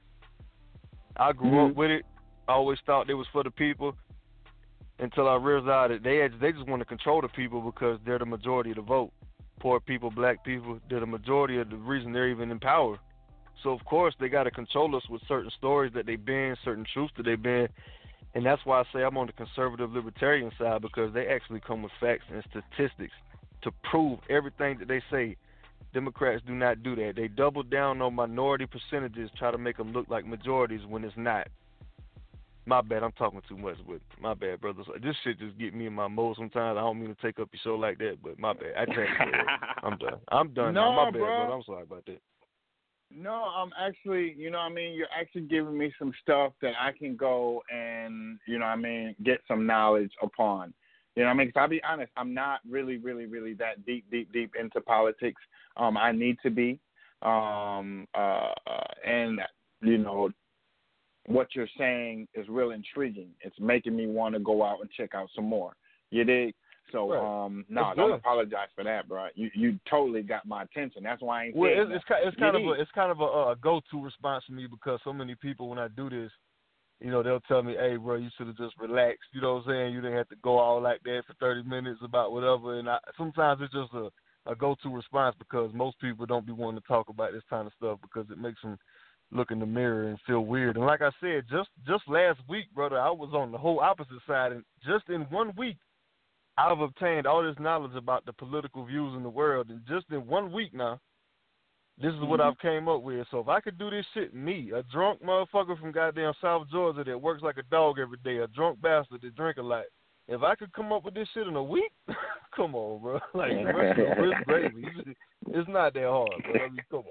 [SPEAKER 10] I grew mm-hmm. up with it. I always thought they was for the people until I realized that they had, they just want to control the people because they're the majority of the vote. Poor people, black people, they're the majority of the reason they're even in power. So, of course, they got to control us with certain stories that they've been, certain truths that they've been. And that's why I say I'm on the conservative libertarian side, because they actually come with facts and statistics to prove everything that they say. Democrats do not do that. They double down on minority percentages, try to make them look like majorities when it's not. My bad, I'm talking too much, but my bad, brothers. This shit just get me in my mode sometimes. I don't mean to take up your show like that, but my bad. I can't. I'm done. I'm done.
[SPEAKER 2] No,
[SPEAKER 10] now. My bad,
[SPEAKER 2] bro.
[SPEAKER 10] brother. I'm sorry about that.
[SPEAKER 2] No, I'm actually, you know what I mean, you're actually giving me some stuff that I can go and, you know what I mean, get some knowledge upon. You know what I mean? Because I'll be honest, I'm not really, really, really that deep, deep, deep into politics. Um, I need to be. Um, uh, and, you know, what you're saying is real intriguing. It's making me want to go out and check out some more. You dig? So,
[SPEAKER 10] right.
[SPEAKER 2] um, no, don't apologize for that, bro. You you totally got my attention. That's why I ain't
[SPEAKER 10] well,
[SPEAKER 2] saying
[SPEAKER 10] it's,
[SPEAKER 2] that.
[SPEAKER 10] it's, it's kind of a, it's kind of a, a go-to response for me, because so many people, when I do this, you know, they'll tell me, hey, bro, you should have just relaxed. You know what I'm saying? You didn't have to go all like that for thirty minutes about whatever. And I, sometimes it's just a, a go-to response, because most people don't be wanting to talk about this kind of stuff because it makes them look in the mirror and feel weird. And like I said, just, just last week, brother, I was on the whole opposite side. And just in one week, I've obtained all this knowledge about the political views in the world. And just in one week now, this is mm-hmm. what I've came up with. So if I could do this shit, me, a drunk motherfucker from goddamn South Georgia that works like a dog every day, a drunk bastard that drink a lot, if I could come up with this shit in a week, come on, bro. Like, it's gravy. It's not that hard, bro. I mean, come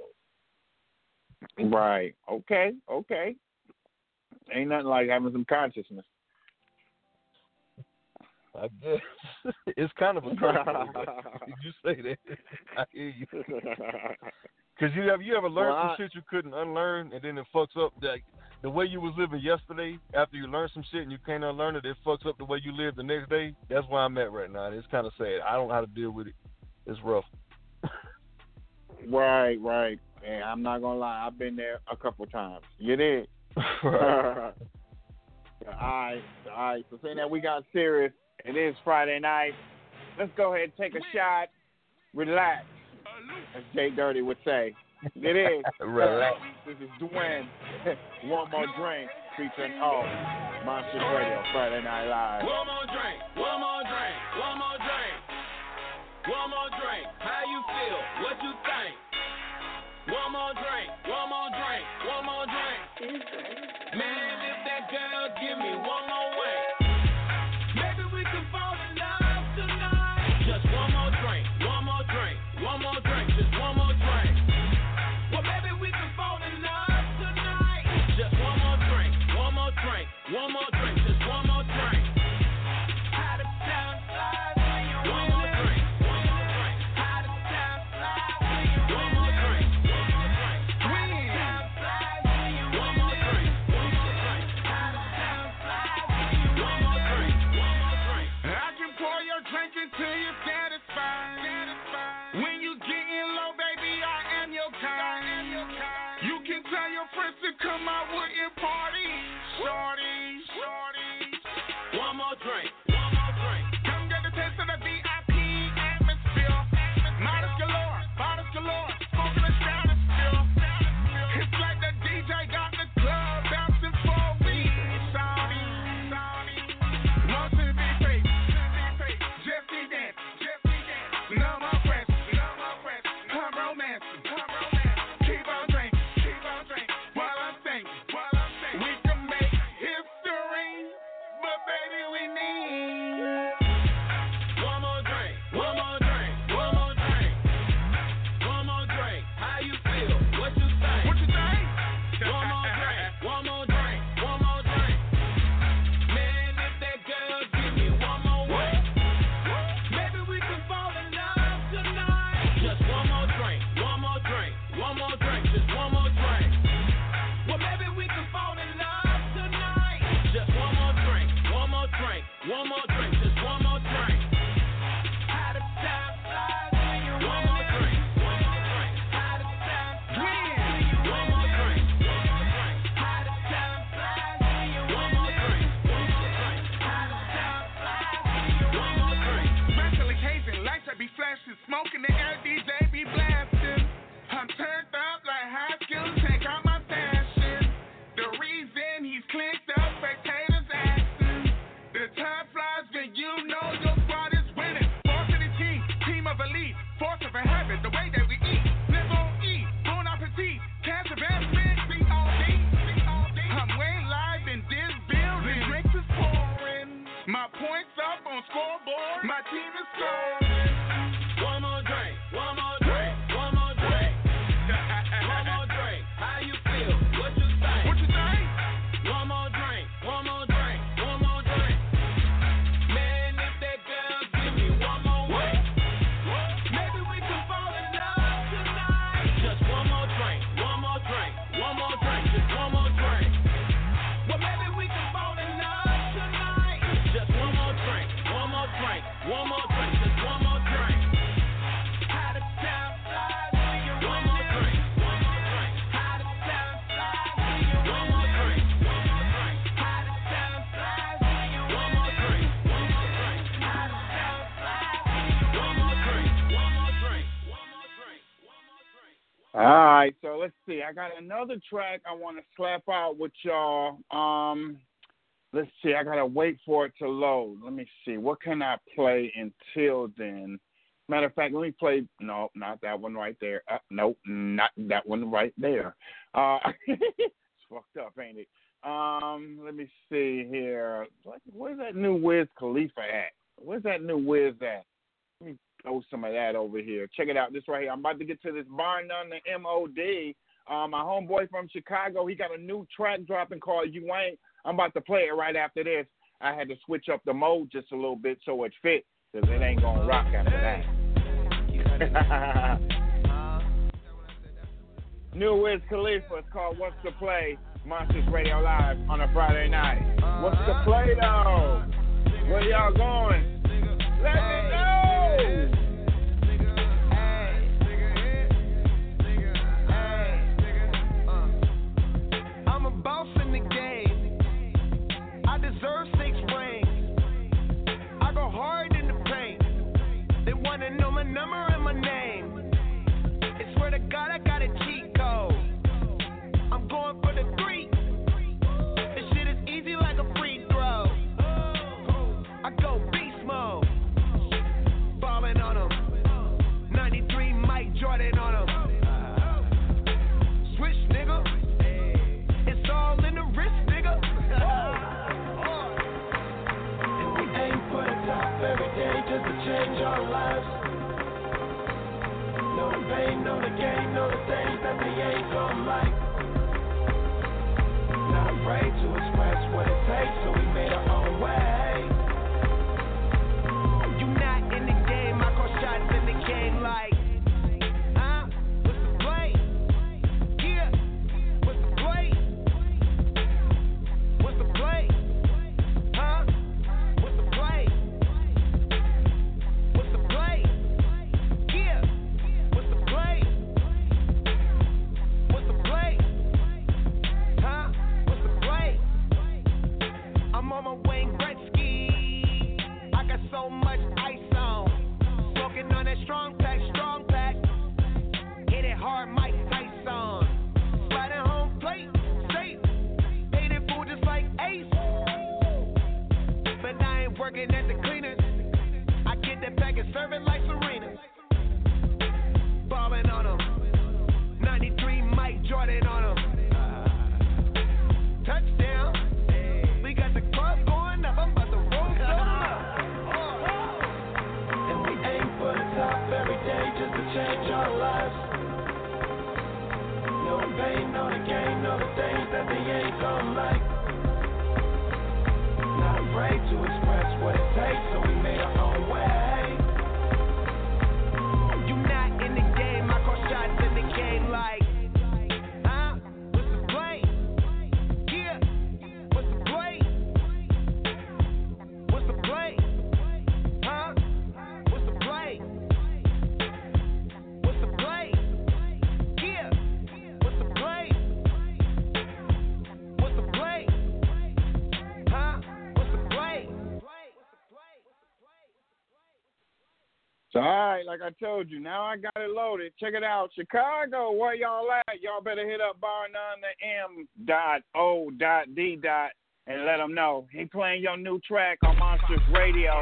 [SPEAKER 10] on.
[SPEAKER 2] Right. Okay. Okay. Ain't nothing like having some consciousness.
[SPEAKER 10] I guess it's kind of a curse. Did you say that? I hear you. Because you have you ever learned well, some I, shit you couldn't unlearn, and then it fucks up like the way you was living yesterday. After you learn some shit and you can't unlearn it, it fucks up the way you live the next day. That's where I'm at right now. It's kind of sad. I don't know how to deal with it. It's rough.
[SPEAKER 2] Right, right. And I'm not gonna lie, I've been there a couple times. You did.
[SPEAKER 10] Right.
[SPEAKER 2] all right, all right. So saying that we got serious. It is Friday night. Let's go ahead and take a shot. Relax, as Jay Dirty would say. It is.
[SPEAKER 10] Relax.
[SPEAKER 2] This is Dwayne. One more drink featuring all Monsters Radio Friday Night Live.
[SPEAKER 5] One more drink. One more drink. One more drink. One more drink. How you feel? What you think? One more drink. One more drink. One more drink. Man, if that girl give me one more wink.
[SPEAKER 9] friends to come out with your party. Shorty, shorty.
[SPEAKER 5] One more drink, one more drink.
[SPEAKER 9] Come get a taste of the V I P atmosphere. Modest galore, modest galore. Smoking a shine still. It's like the D J got the club bouncing for me. Shorty, shorty. Want to be fake, just be dance, just be dance. No more pressure, no more pressure. Come romancing, come romancing. Keep on drinking, keep on drinking. While I'm singing, while I'm singing. We can make history, but baby we need
[SPEAKER 5] One more drink, one more drink, one more drink. One more drink. How you feel? What you think?
[SPEAKER 9] what you think?
[SPEAKER 5] One more drink, one more drink, one more drink. Man, if that girl give me one more way, maybe we can fall in love tonight. Just one more drink, one more drink, one more drink, just one more drink. Well, maybe we can fall in love tonight. Just one more drink, one more drink, one more drink, just one more drink. How the time flies when you're one more drink, one more drink. How the time flies when you're one more drink, one more drink. How the time flies when you're one more drink, one more drink. How the time flies when you're one more drink.
[SPEAKER 9] Special occasion, lights that be flashing, smoke in the air, D J be blasting. I'm turned up like high school, take out my fashion. The reason he's clicked up, spectators asking. The time flies when you know your squad is winning. Force of the team, team of elite, force of a habit, the way that we eat. Live on E, bon appetit, cash advancement, C O D, C O D. I'm way live in this building, drinks is pouring. My points up on scoreboard, my team is scoring.
[SPEAKER 5] One more drink, one more drink, one more drink. One more drink. How you feel? What you think?
[SPEAKER 9] What you think?
[SPEAKER 5] One more drink, one more drink, one more drink. Man, if that girl give me one more way, maybe we can fall in love tonight. Just one more drink, one more drink, one more drink, just one more drink. Well, maybe we can fall in love tonight. Just one more drink, one more drink, one more drink, just one more drink. How the time flies when you're one more drink, one more drink. How the time flies when you're one more drink, one more drink. How the time flies when you're one more drink, one more drink. How the time flies when you're one more drink, one more drink, one more drink, one more drink.
[SPEAKER 2] All right, so let's see. I got another track I want to slap out with y'all. Um, let's see. I gotta wait for it to load. Let me see. What can I play until then? Matter of fact, let me play. No, not that one right there. Uh, nope, not that one right there. Uh, it's fucked up, ain't it? Um, let me see here. What, where's that new Wiz Khalifa at? Where's that new Wiz at? Let me throw some of that over here. Check it out. This right here. I'm about to get to this Bar None, the M O D. Uh, my homeboy from Chicago, he got a new track dropping called You Ain't. I'm about to play it right after this. I had to switch up the mode just a little bit so it fit, because it ain't going to rock after that. New Wiz Khalifa. It's called What's the Play? Monsters Radio Live on a Friday night. What's the play, though? Where y'all going? Let me know!
[SPEAKER 3] I'm a boss in the game. I deserve six rings. I go hard in the paint. They wanna know my number and my name. I swear to God, I got a cheat code. I'm going for the three. This shit is easy like a free throw. I go beast mode. They know the game, know the things that they ain't gon' like. Not afraid to express what it takes, so we made our own way. You not in the game, I call shots in the game like. Huh? What's the play? Yeah. What's the play? What's the play? Huh? What's the play? What's the play? Yeah. What's the play? What's the play? Huh? What's the play?
[SPEAKER 2] So, all right, like I told you, now I got it loaded. Check it out. Chicago, where y'all at? Y'all better hit up bar none the M dot O dot D dot and let them know. He playing your new track on Monsters Radio.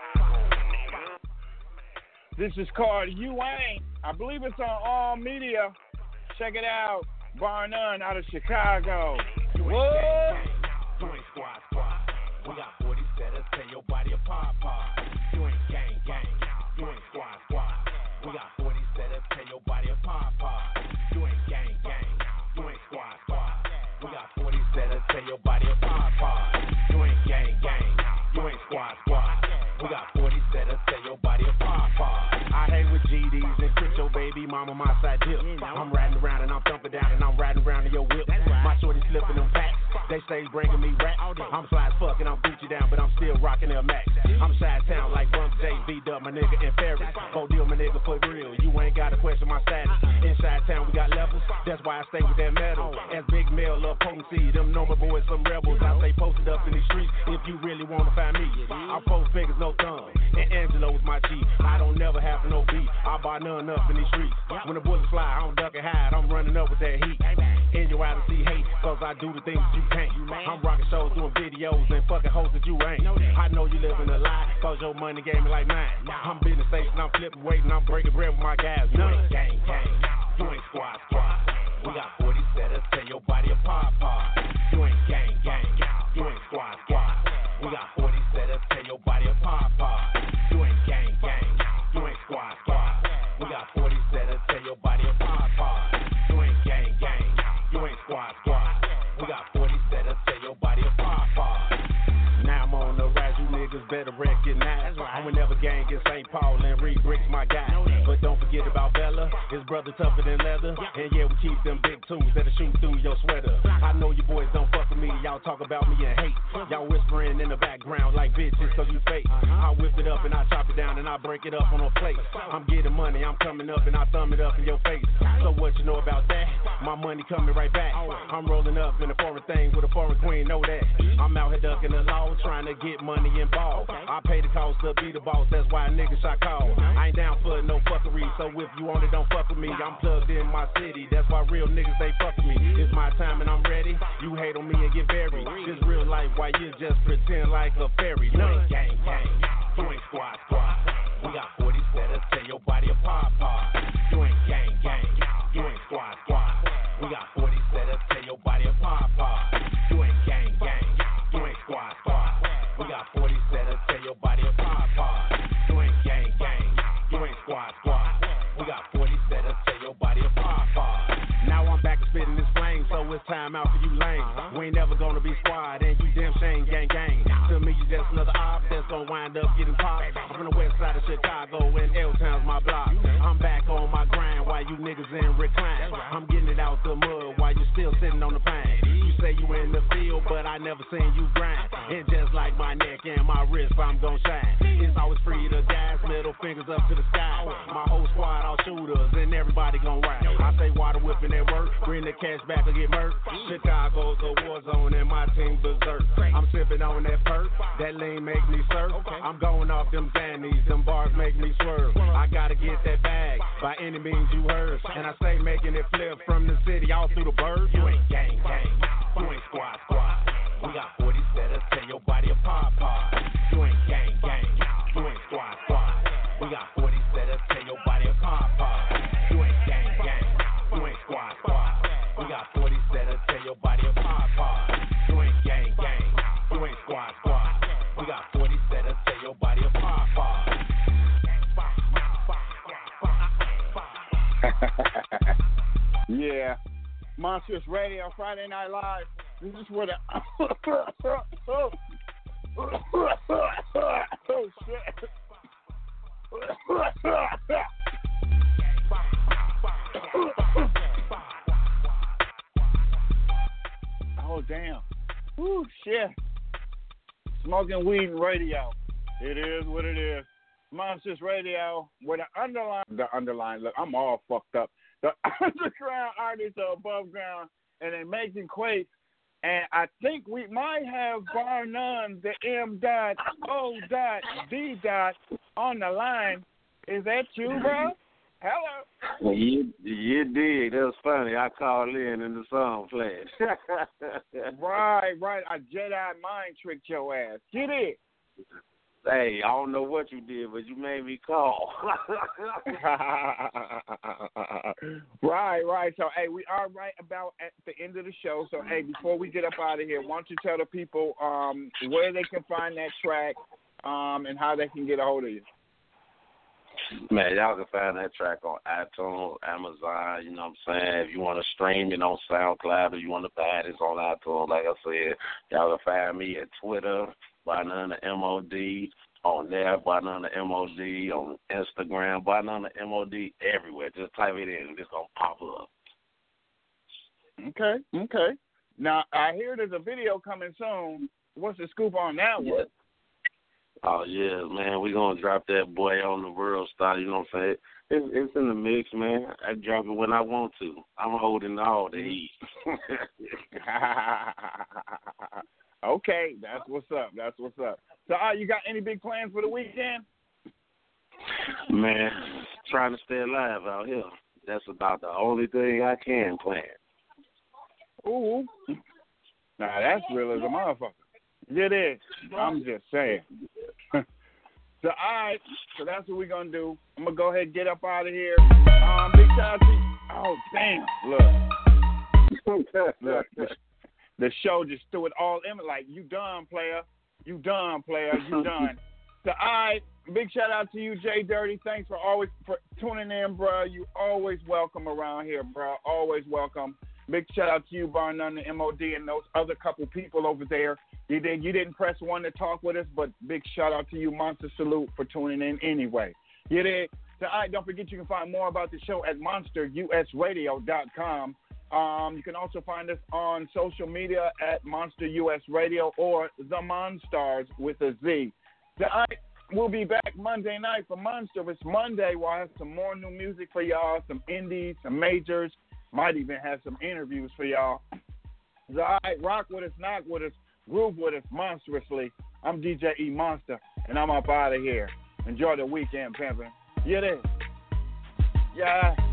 [SPEAKER 2] This is called You Ain't. I believe it's on all media. Check it out. Bar none out of Chicago. Whoa!
[SPEAKER 3] You ain't squad squad. We got forty setters, tear your body apart, apart. You ain't gang gang. You ain't squad squad. We got forty setters, tear your body apart, apart. You ain't gang gang. You ain't squad squad. We got forty setters, tear your body apart, apart. You ain't gang gang. You ain't squad squad. We got forty setters, tear your body apart, apart. I hang with G Ds and crypto baby mama, my side dip. I'm riding around and I'm thumping down and I'm riding around in your whip. My shorty slipping them packs. They stay bringing me rap. I'm fly as fuck and I'm Gucci down, but I'm still rocking L Max. I'm Chi-Town like Bump J, V-Dub, my nigga, and Ferris. Go deal, my nigga, for real. You ain't got to question my status. In Chi-Town, we got levels. That's why I stay with that metal. As Big Mel, love potency. Them know my boys, some rebels. I stay posted up in the streets if you really want to find me. I post fingers, no thumb. And Angelo is my G. I don't never have no beat. I buy none up in these streets. When the bullets fly, I don't duck and hide. I'm running up with that heat. In your eye to see hate, cause I do the things that you can't. I'm rocking shows, doing videos, and fucking hoes that you ain't. I know you living a lie, cause your money game is like mine. I'm business station, I'm flipping weight, and I'm breaking bread with my guys. You ain't gang, gang. You ain't squad, squad. We got forty setters, tear your body apart, apart. You ain't gang, gang. You ain't squad, squad. We got forty setters, tear your body apart, apart. You ain't gang, gang. You ain't squad, squad. We got forty setters, tear your body apart, apart. You ain't gang, gang. You ain't squad, squad. We got forty setters, tear your body apart, apart. Now I'm on the rise, you niggas better recognize. I'm whenever gang in Saint Paul and Reed Bricks, my guy. But don't forget about Bella, his brother tougher than leather. And yeah, we keep them big tools that'll shoot through your sweater. I know you boys don't fuck with me, y'all talk about me and hate. Y'all whispering in the background like bitches, cause you fake. I whip it up and I chop it down and I break it up on a plate. I'm getting money, I'm coming up and I thumb it up in your face. So what you know about that? My money coming right back. I'm rolling up in a foreign thing with a foreign queen, know that. I'm out here ducking the law, trying to get money involved. I pay the cost to be the boss, that's why niggas I call. I ain't down for no fuckery, so if you want it, don't fuck with me. I'm plugged in my city, that's why real niggas, they fuck with me. It's my time and I'm ready, you hate on me and get buried. This real life, why you just pretend like a fairy. You ain't gang, gang, you ain't squad, squad. We got forty setters, tear your body apart, apart. You ain't gang, gang, you ain't squad, squad. We got forty setters, tear your body apart, apart. You ain't gang, gang, you ain't squad, squad. We got forty setters, tear your body apart, apart. You ain't gang, gang, you ain't squad, squad. We got forty setters, tear your body apart, apart. Now I'm back to spitting this flame, so it's time out for you lame. We ain't never gonna be squad, and you damn shame, gang, gang. To me, you just another op that's gonna wind up getting popped. I'm from the west side of Chicago, and L-Town's my block. I'm back on my grind while you niggas in recline. I'm getting it out the mud while you still sitting on the pine. You say you in the field, but I never seen you grind. And just like my neck and my wrist, I'm gon' shine. It's always free to gas, middle fingers up to the sky. My whole squad all shooters, and everybody gon' ride. I say water whipping at work, bring the cash back or get murked. Chicago's a war zone, and my team berserk. I'm sipping on that perk, that lean make me surf. I'm going off them zannies, them bars make me swerve. I gotta get that bag, by any means you heard. And I say making it flip from the city all through the birds. You ain't gang, gang, you ain't squad, squad. We got forty setters, tear your body apart, apart. You ain't gang, gang, you ain't squad, squad. We got forty setters, tear your body apart, apart. You ain't gang, gang, you ain't squad, squad. We got forty setters, tear your body apart, apart. You ain't gang, gang, you ain't squad, squad. We got forty setters, tear your body apart, apart.
[SPEAKER 2] Yeah. Monsters Radio, Friday Night Live. This is where the oh, oh shit. Oh damn. Ooh shit. Smoking weed and radio. It is what it is. Monsters Radio, where the underline, the underline, look, I'm all fucked up. The underground artists are above ground, and they're making quakes. And I think we might have, bar none, the M dot O dot D dot on the line. Is that you, bro? Hello.
[SPEAKER 11] You, you did. That was funny. I called in and the song played.
[SPEAKER 2] Right, right. I Jedi mind tricked your ass. Get it.
[SPEAKER 11] Hey, I don't know what you did, but you made me call.
[SPEAKER 2] Right, right. So, hey, we are right about at the end of the show. So, hey, before we get up out of here, why don't you tell the people um, where they can find that track um, and how they can get a hold of you?
[SPEAKER 11] Man, y'all can find that track on iTunes, Amazon, you know what I'm saying? If you want to stream it on SoundCloud or you want to buy it, it's on iTunes, like I said. Y'all can find me at Twitter, by none of M O D, on there, by none of M O D, on Instagram, by none of M O D, everywhere. Just type it in and it's going to pop up.
[SPEAKER 2] Okay, okay. Now, I hear there's a video coming soon. What's the scoop on that
[SPEAKER 11] yeah.
[SPEAKER 2] one?
[SPEAKER 11] Oh, yeah, man, we're going to drop that boy on the world star, you know what I'm saying? It's, it's in the mix, man. I drop it when I want to. I'm holding all the heat.
[SPEAKER 2] Okay, that's what's up. That's what's up. So, uh, you got any big plans for the weekend?
[SPEAKER 11] Man, trying to stay alive out here. That's about the only thing I can plan.
[SPEAKER 2] Ooh. Now, that's real as a motherfucker. It is. I'm just saying. So, all right. So, that's what we're going to do. I'm going to go ahead and get up out of here. Um, big shout out to you. Oh, damn. Look. Look. The, the show just threw it all in. Like, you done, player. You done, player. You done. So, all right. Big shout out to you, Jay Dirty. Thanks for always for tuning in, bro. You always welcome around here, bro. Always welcome. Big shout out to you, bar none, the M O D, and those other couple people over there. You didn't, you didn't press one to talk with us, but big shout out to you, Monster Salute, for tuning in anyway. You did. So, all right, don't forget you can find more about the show at monster u s radio dot com. Um, you can also find us on social media at Monster U S Radio or The Monstars with a Z. So, all right, we'll be back Monday night for Monster. It's Monday. We'll have some more new music for y'all, some indies, some majors. Might even have some interviews for y'all. So, all right, rock with us, knock with us, groove with us monstrously. I'm D J E Monster, and I'm up out of here. Enjoy the weekend, pimpin'. Yeah, it is. Yeah.